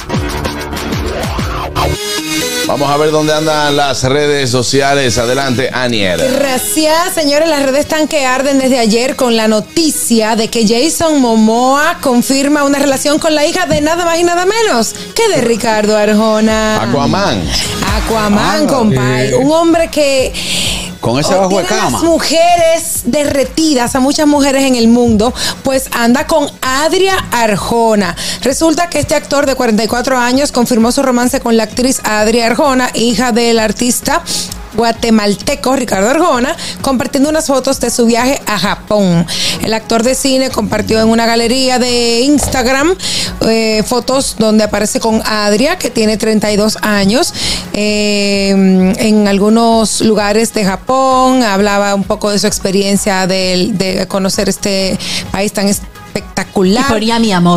Vamos a ver dónde andan las redes sociales. Adelante, Anier. Gracias, señores. Las redes están que arden desde ayer con la noticia de que Jason Momoa confirma una relación con la hija de nada más y nada menos que de Ricardo Arjona. Aquaman. Aquaman, ah, compadre. Eh. Un hombre que... Con ese bajo de cama. Las mujeres derretidas, a muchas mujeres en el mundo, pues anda con Adria Arjona. Resulta que este actor de cuarenta y cuatro años confirmó su romance con la actriz Adria Arjona, hija del artista guatemalteco Ricardo Arjona, compartiendo unas fotos de su viaje a Japón. El actor de cine compartió en una galería de Instagram eh, fotos donde aparece con Adria, que tiene treinta y dos años, eh, en algunos lugares de Japón. Hablaba un poco de su experiencia de, de conocer este país tan espectacular. Y ponía mi amor.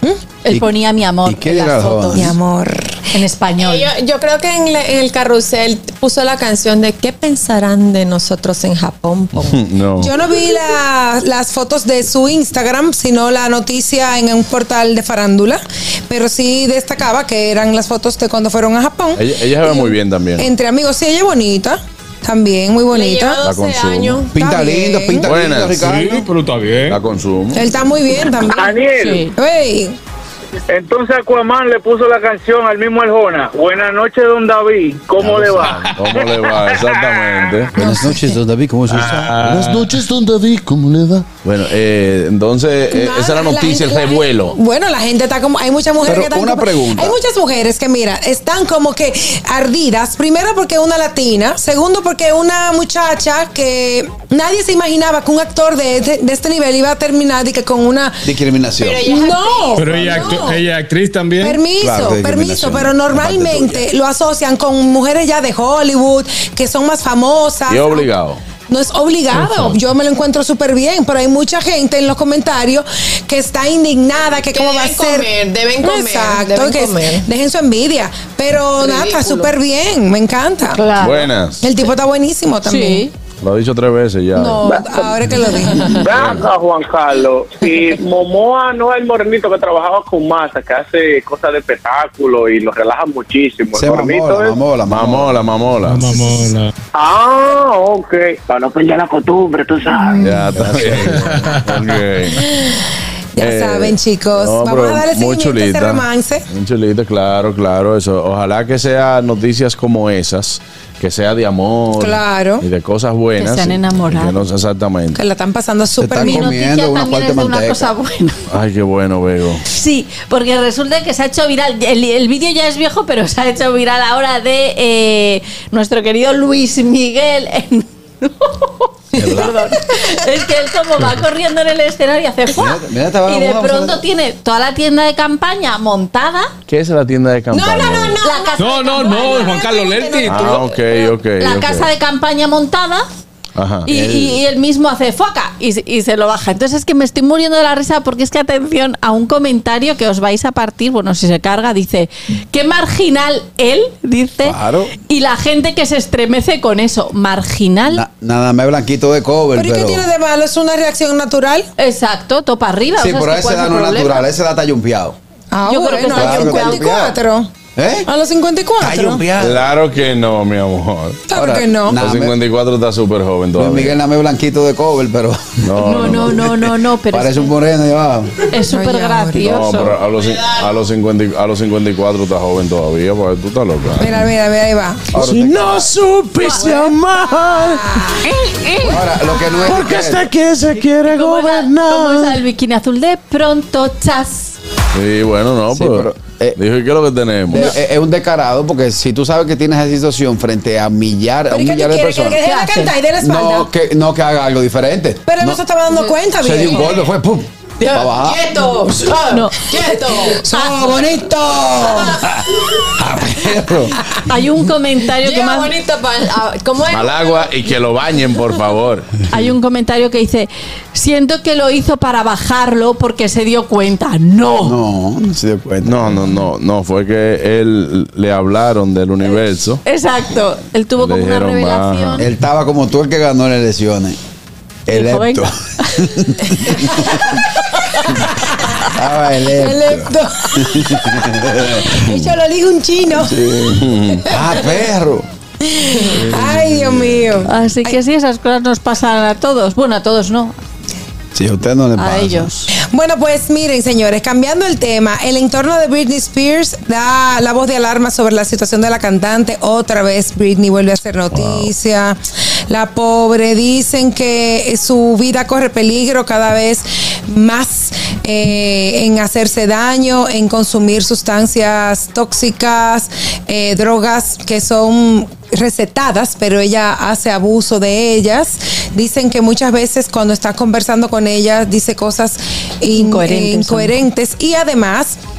Él ponía mi amor ¿Y qué en dirá las la fotos. joven? Mi amor. En español. Eh, Yo, yo creo que en, le- en el carrusel puso la canción de ¿qué pensarán de nosotros en Japón? po? No. Yo no vi la- las fotos de su Instagram, sino la noticia en un portal de farándula, pero sí destacaba que eran las fotos de cuando fueron a Japón. Ella, ella se ve muy bien también. Entre amigos, sí, ella es bonita. También, muy bonita. La consumo. Pinta Está lindo, bien. pinta Buenas. lindo, Ricardo. Sí, pero está bien. La consumo. Él está muy bien también. Daniel. Ey, Entonces Aquaman le puso la canción al mismo Arjona. Buenas noches, don David. ¿Cómo le va? ¿Cómo le va? Exactamente. Buenas noches, don David, ¿cómo está? Buenas noches, don David, ¿cómo le va? Bueno, eh, entonces, eh, Nada, esa es la noticia, el gente- la revuelo. gente- Bueno, la gente está como. Hay muchas mujeres Pero que están. una como- pregunta. Hay muchas mujeres que, mira, están como que ardidas. Primero, porque es una latina. Segundo, porque es una muchacha que nadie se imaginaba que un actor de, de, de este nivel iba a terminar y que con una. Discriminación. No. Pero ella, actu- ella es actriz también. Permiso, Claro, de permiso, discriminación. pero normalmente lo asocian con mujeres ya de Hollywood, que son más famosas. Y obligado. No es obligado, yo me lo encuentro súper bien, pero hay mucha gente en los comentarios que está indignada, que, Que cómo va a deben ser. comer, deben comer, Exacto, deben que es- comer. dejen su envidia. Pero nada, está Ridículo. súper bien, me encanta. Claro. Buenas. El tipo está buenísimo también. Sí. Lo he dicho tres veces ya. No, ahora que lo dije. Ven acá, Juan Carlos. Y Momoa no es el morenito que trabajaba con Massa, que hace cosas de espectáculo y nos relaja muchísimo. Se El mamó, morenito la es- mamó, la mamó. Mamola, mamola. Mamona. Ah, ok. Para no perder la costumbre, tú sabes. Ya está bien. Ok. Ya Eh, saben, chicos. no, Vamos pero a darle muy seguimiento a ese chulita. romance. Muy chulita, claro, claro. Eso. Ojalá que sea noticias como esas, que sea de amor. Claro. Y de cosas buenas. Que se han y- enamorado. que no- exactamente. Que la están pasando súper están bien. comiendo Noticia una también parte es de una manteca. cosa buena. Ay, qué bueno, Bego. Sí, porque resulta que se ha hecho viral. El, el vídeo ya es viejo, pero se ha hecho viral ahora de eh, nuestro querido Luis Miguel. En... Perdón. Es que él como va corriendo en el escenario hace ¡fua! Mira, mira, estaba y de vamos a pronto ver. tiene toda la tienda de campaña montada. ¿Qué es la tienda de campaña? La casa No, de no, campaña. no, Juan Carlos, lee el título. Ah, ok, ok. La ok. casa de campaña montada. Ajá. Y, y- y él mismo hace foca y, se- y se lo baja. Entonces es que me estoy muriendo de la risa porque es que atención a un comentario que os vais a partir, bueno, si se carga, dice, qué marginal él, dice, Claro. y la gente que se estremece con eso, marginal. Na- nada más blanquito de cover, ¿Pero y qué pero. tiene de malo? ¿Es una reacción natural? Exacto, topa arriba. Sí, o sea, pero es a que esa ¿cuál edad es no el es problema? natural, a esa edad está yumpeado. Ah, Yo creo que bueno, está a los yumpeado. cincuenta y cuatro. ¿Eh? A los cincuenta y Está cuatro. yumpeado. Claro que no, mi amor. Claro Ahora, que no. na- Los cincuenta y cuatro está súper joven Luis todavía. Miguel nada más blanquito de cover, pero No, No, no, no, no, no, pero parece es, un moreno y abajo. es súper Ay, No, gracioso. pero a los, cin- a, los cincuenta, y- a los cincuenta y cuatro está joven todavía, porque tú estás loca. Mira, mira, mira, ahí va. Ahora, Si no supiste amar, ahora, lo que no es. porque hasta que se quiere ¿Cómo era- cómo gobernar. es el bikini azul? De pronto, chas. Sí, bueno, no, Sí, pero. pero, eh, dijo, ¿y qué es lo que tenemos? Es, es un descarado porque si tú sabes que tienes esa situación frente a millar, a ¿Pero un y qué tú millar de quieres? ¿Que, personas. que deje la hace? cantar y de la espalda? No que, no que haga algo diferente. Pero él no no, se estaba dando cuenta, se dio bien. un golpe, fue pum. Para bajar. ¡Quieto! No. ¡Quieto! ¡So bonito! Ah, perro. Hay un comentario que Lleva más... bonito para... ¿Cómo es? Al agua y que lo bañen, por favor. Hay un comentario que dice, siento que lo hizo para bajarlo porque se dio cuenta. No. No, no se dio cuenta. No, no, no, no, fue que él le hablaron del universo. Exacto. Él tuvo Le como una dijeron, revelación. Él estaba como tú el que ganó las elecciones. Dijo, Electo. venga. Estaba electo. Electo. Y yo lo digo un chino. Ah, perro. Ay, Dios mío. Así que sí, esas cosas nos pasan a todos. Bueno, a todos no. Si a usted no le pasa. A ellos. Bueno, pues miren, señores, cambiando el tema, el entorno de Britney Spears da la voz de alarma sobre la situación de la cantante. Otra vez Britney vuelve a hacer noticia. La pobre, dicen que su vida corre peligro cada vez más eh, en hacerse daño, en consumir sustancias tóxicas, eh, drogas que son recetadas, pero ella hace abuso de ellas. Dicen que muchas veces cuando está conversando con ella dice cosas in- Incoherentes, incoherentes y además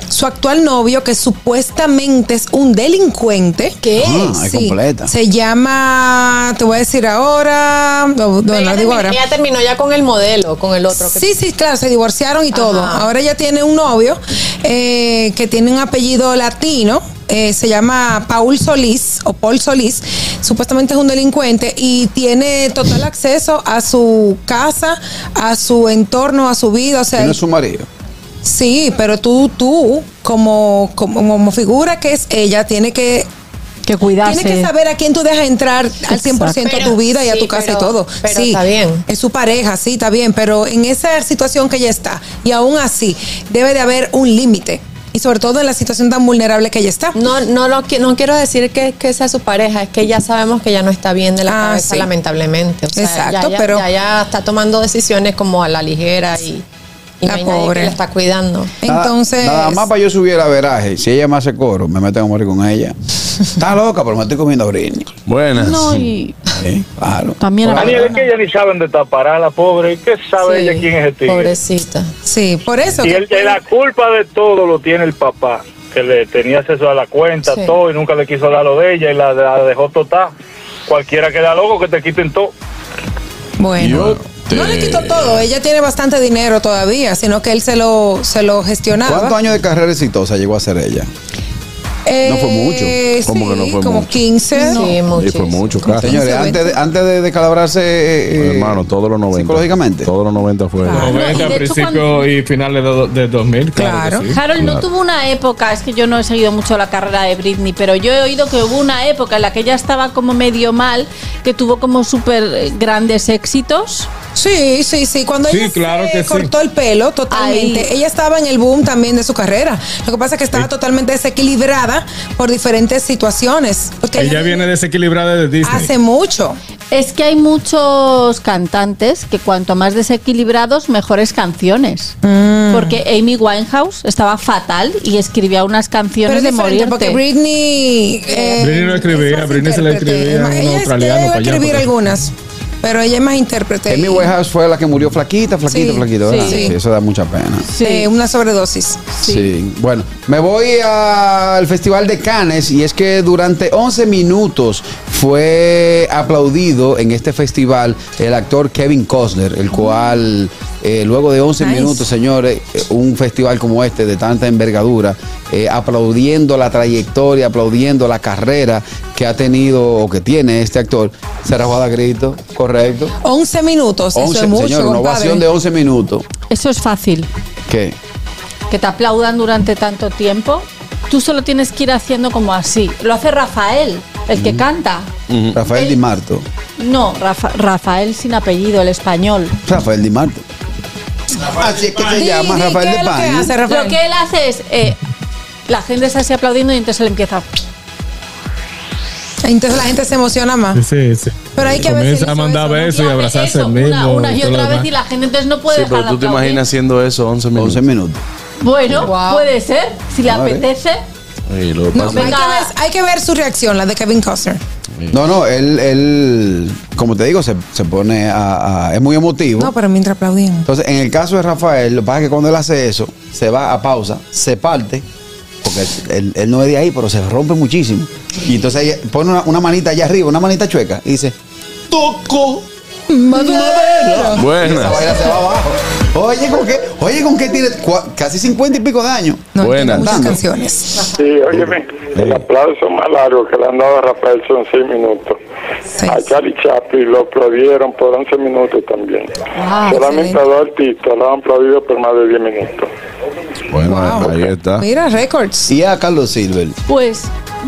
su actual novio, que supuestamente es un delincuente. ¿Qué Ah, es completa. Se llama, te voy a decir ahora, no, no, ella, no digo terminó, ahora. ella terminó ya con el modelo, con el otro. Que Sí, sí, claro, se divorciaron y Ajá. todo. Ahora ella tiene un novio eh, que tiene un apellido latino. Eh, se llama Paul Solís o Paul Solís. Supuestamente es un delincuente y tiene total acceso a su casa, a su entorno, a su vida. O sea, ¿Quién es su marido? sí, pero tú, tú, como, como, como figura que es ella, tiene que Que cuidarse. Tienes que saber a quién tú dejas entrar al cien por ciento a tu vida y a sí, tu casa pero- y todo. pero sí, está bien. Es su pareja, sí, está bien, pero en esa situación que ella está, y aún así, debe de haber un límite. Y sobre todo en la situación tan vulnerable que ella está. No, no, lo, qui- no quiero decir que, que sea su pareja, es que ya sabemos que ya no está bien de la Ah, cabeza, sí. lamentablemente. O sea, Exacto, ya, ya- pero- ya, ya está tomando decisiones como a la ligera y, y no La hay nadie pobre. que la está cuidando. Nada- Entonces. Nada más para yo subir el averaje. Si ella me hace coro, me meten a morir con ella. Está loca, pero me estoy comiendo a Britney. Buenas. No, y Sí, claro. también la Daniel, es que ella ni saben de tapar a la pobre. ¿Qué sabe Sí, ella quién es el tigre? pobrecita. Sí, por eso. Y que- el, la culpa de todo lo tiene el papá, que le tenía acceso a la cuenta, Sí. todo, y nunca le quiso dar lo de ella y la, la dejó total. Cualquiera que da loco que te quiten todo. Bueno. Yo te- No le quitó todo, ella tiene bastante dinero todavía, sino que él se lo, se lo gestionaba. ¿Cuántos años de carrera exitosa llegó a ser ella? Eh, No fue mucho. ¿Cómo que no fue como mucho? quince. Sí, Y mucho. fue mucho, claro. Señores, antes de, antes de descalabrarse eh, eh, Hermano, todos los noventa. psicológicamente. Todos los noventa fue. Claro. noventa, y de hecho, principios cuando- y finales de, de dos mil, claro. Claro. que sí. Harold no Claro. tuvo una época, es que yo no he seguido mucho la carrera de Britney, pero yo he oído que hubo una época en la que ella estaba como medio mal, que tuvo como súper eh, grandes éxitos. Sí, sí, sí. Cuando Sí, ella claro se que sí. cortó el pelo totalmente, Ahí. ella estaba en el boom también de su carrera. Lo que pasa es que estaba totalmente desequilibrada por diferentes situaciones. Porque Ella viene desequilibrada de Disney. hace mucho. Es que hay muchos cantantes que cuanto más desequilibrados, mejores canciones. Mm. Porque Amy Winehouse estaba fatal y escribía unas Pero canciones es de diferente morirte. porque Britney. eh, Britney no escribía, es más Britney se la intérprete. escribía a un Ella australiano debe para allá, escribir porque- algunas, pero ella es más intérprete. Amy Winehouse fue la que murió flaquita, flaquita, Sí, flaquita, ¿verdad? sí. Sí, eso da mucha pena. Sí. Eh, una sobredosis. Sí. Bueno, me voy al Festival de Cannes y es que durante once minutos fue aplaudido en este festival el actor Kevin Costner, el cual eh, luego de once Nice. minutos, señores, eh, un festival como este de tanta envergadura, eh, aplaudiendo la trayectoria, aplaudiendo la carrera que ha tenido o que tiene este actor, se rajó a grito, correcto. once minutos. Eso once, es mucho, señor, una compadre. ovación de once minutos. Eso es fácil. ¿Qué? Que te aplaudan durante tanto tiempo. Tú solo tienes que ir haciendo como así. Lo hace Rafael, el que canta. Rafael Él- Di Marto. No, Rafa- Rafael sin apellido, el español. Rafael Di Marto. Así es que se Di, llama di, Rafael ¿qué de es lo que Paño. hace Rafael? Lo que él hace es, eh, la gente está así aplaudiendo y entonces él empieza. Entonces la gente se emociona más. Sí, sí. Pero hay que ver si Comienza él a hizo mandar eso, ¿no? besos y hace abrazarse eso el mismo. Una, una y todo lo otra vez demás. y la gente entonces no puede Sí, dejar pero tú de te aplaudir. imaginas haciendo eso once minutos. once minutos. Bueno, Wow. puede ser, si le A ver. apetece. Sí, lo que No, pasa- hay, que ver, hay que ver su reacción, la de Kevin Costner. No, no, él, él como te digo, se, se pone a, a- es muy emotivo. No, pero mientras aplaudían. Entonces, en el caso de Rafael, lo que pasa es que cuando él hace eso, se va a pausa, se parte, porque él, él no es de ahí, pero se rompe muchísimo. Y entonces ella pone una, una manita allá arriba, una manita chueca, y dice, toco madera. Buenas. Esa vaina se va abajo. Oye, ¿con qué? Oye, ¿con qué tiene cua- casi cincuenta y pico de años? No, Buenas. tiene muchas Cantando. canciones. Sí, óyeme, el aplauso más largo que le han dado a Rafael son seis minutos. Seis. A Charlie Chaplin lo aplaudieron por once minutos también. Wow, Solamente excelente. a dos artistas lo han aplaudido por más de diez minutos. Bueno, Wow. ahí está. Mira, records. Y a Carlos Silver. Pues,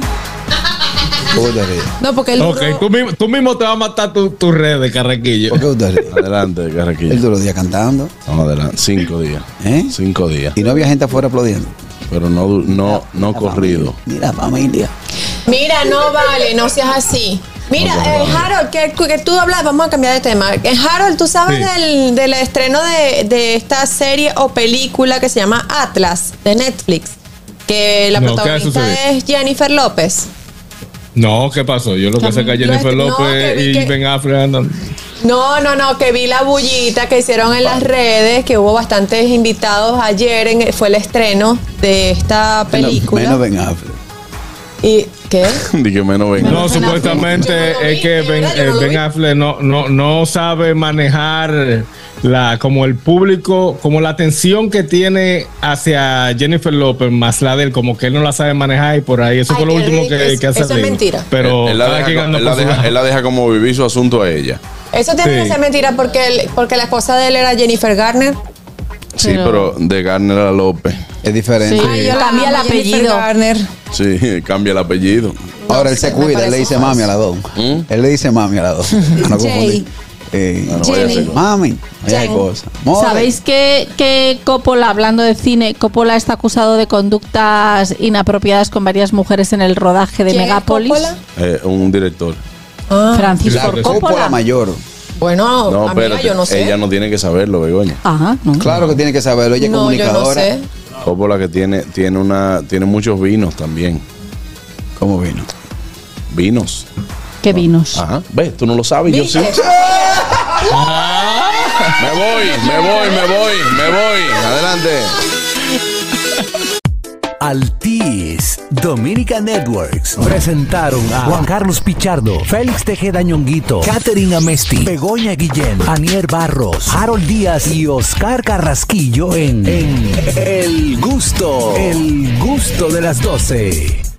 ¿Por qué usted ríe? No, porque él Ok, duró- tú mismo, tú mismo te vas a matar tu, tu red de Carraquillo. ¿Por qué usted ríe? Adelante, Carraquillo. Él duró días cantando, Vamos adelante. Cinco días. ¿eh? Cinco días. Y no había gente afuera aplaudiendo. Pero no, no, no corrido. Mira, familia. Mira, no vale, no seas así. Mira, No, no, eh, no. Harold, que, que tú hablas, vamos a cambiar de tema. Eh, Harold, ¿tú sabes Sí. del, del estreno de, de esta serie o película que se llama Atlas de Netflix? Que la No, ¿qué ha protagonista sucedido? es Jennifer López. No, ¿qué pasó? Yo lo que sé que Lo Jennifer est- no, López que vi y que- Ben Affleck andan. No, no, no, que vi la bullita que hicieron en las redes, que hubo bastantes invitados ayer, en, fue el estreno de esta película. Menos Ben Affleck. ¿Y qué? Dije menos Ben No, Affleck. supuestamente no vi, es que de Ben, verdad, yo eh, no lo Ben vi. Affleck no, no, no sabe manejar la como el público, como la atención que tiene hacia Jennifer López, más la de él, como que él no la sabe manejar y por ahí. Eso Ay, fue lo qué último rico. que, que ha Eso es salido. mentira. Pero él, él la cada deja, quien anda él por la su deja- lado. él la deja como vivir su asunto a ella. Eso tiene Sí. que ser mentira porque, él- porque la esposa de él era Jennifer Garner. Sí, Pero- pero de Garner a López. Es diferente. Sí. Ay, yo la Cambia amo, el Jennifer apellido. Garner. Sí, cambia el apellido. Ahora él se me cuida, él parece le dice falso. mami a las dos. ¿Mm? Él le dice mami a las dos. No confundir. Eh, No, no vaya a Jenny. ser- mami, ahí hay Jen. cosas. More. ¿Sabéis que, que Coppola, hablando de cine, Coppola está acusado de conductas inapropiadas con varias mujeres en el rodaje de ¿Quién es Megápolis? Coppola? Eh, un director. Ah, Francis La Ford Coppola Coppola. mayor. bueno, No, amiga, espérate. yo no sé. Ella no tiene que saberlo, Begoña. Ajá, no. Claro que tiene que saberlo. Ella es no, yo no comunicadora. sé. Coppola que tiene, tiene una, tiene muchos vinos también. ¿Cómo vino? Vinos. ¿Qué vinos? Ajá. ¿Ves? Tú no lo sabes, yo sí. ¿Viste? Me voy, me voy, me voy, me voy. Adelante. Altis Dominica Networks presentaron a Juan Carlos Pichardo, Félix Tejeda Ñonguito, Catherine Amesti, Begoña Guillén, Anier Barros, Harold Díaz y Oscar Carrasquillo en, en El Gusto, El Gusto de las doce.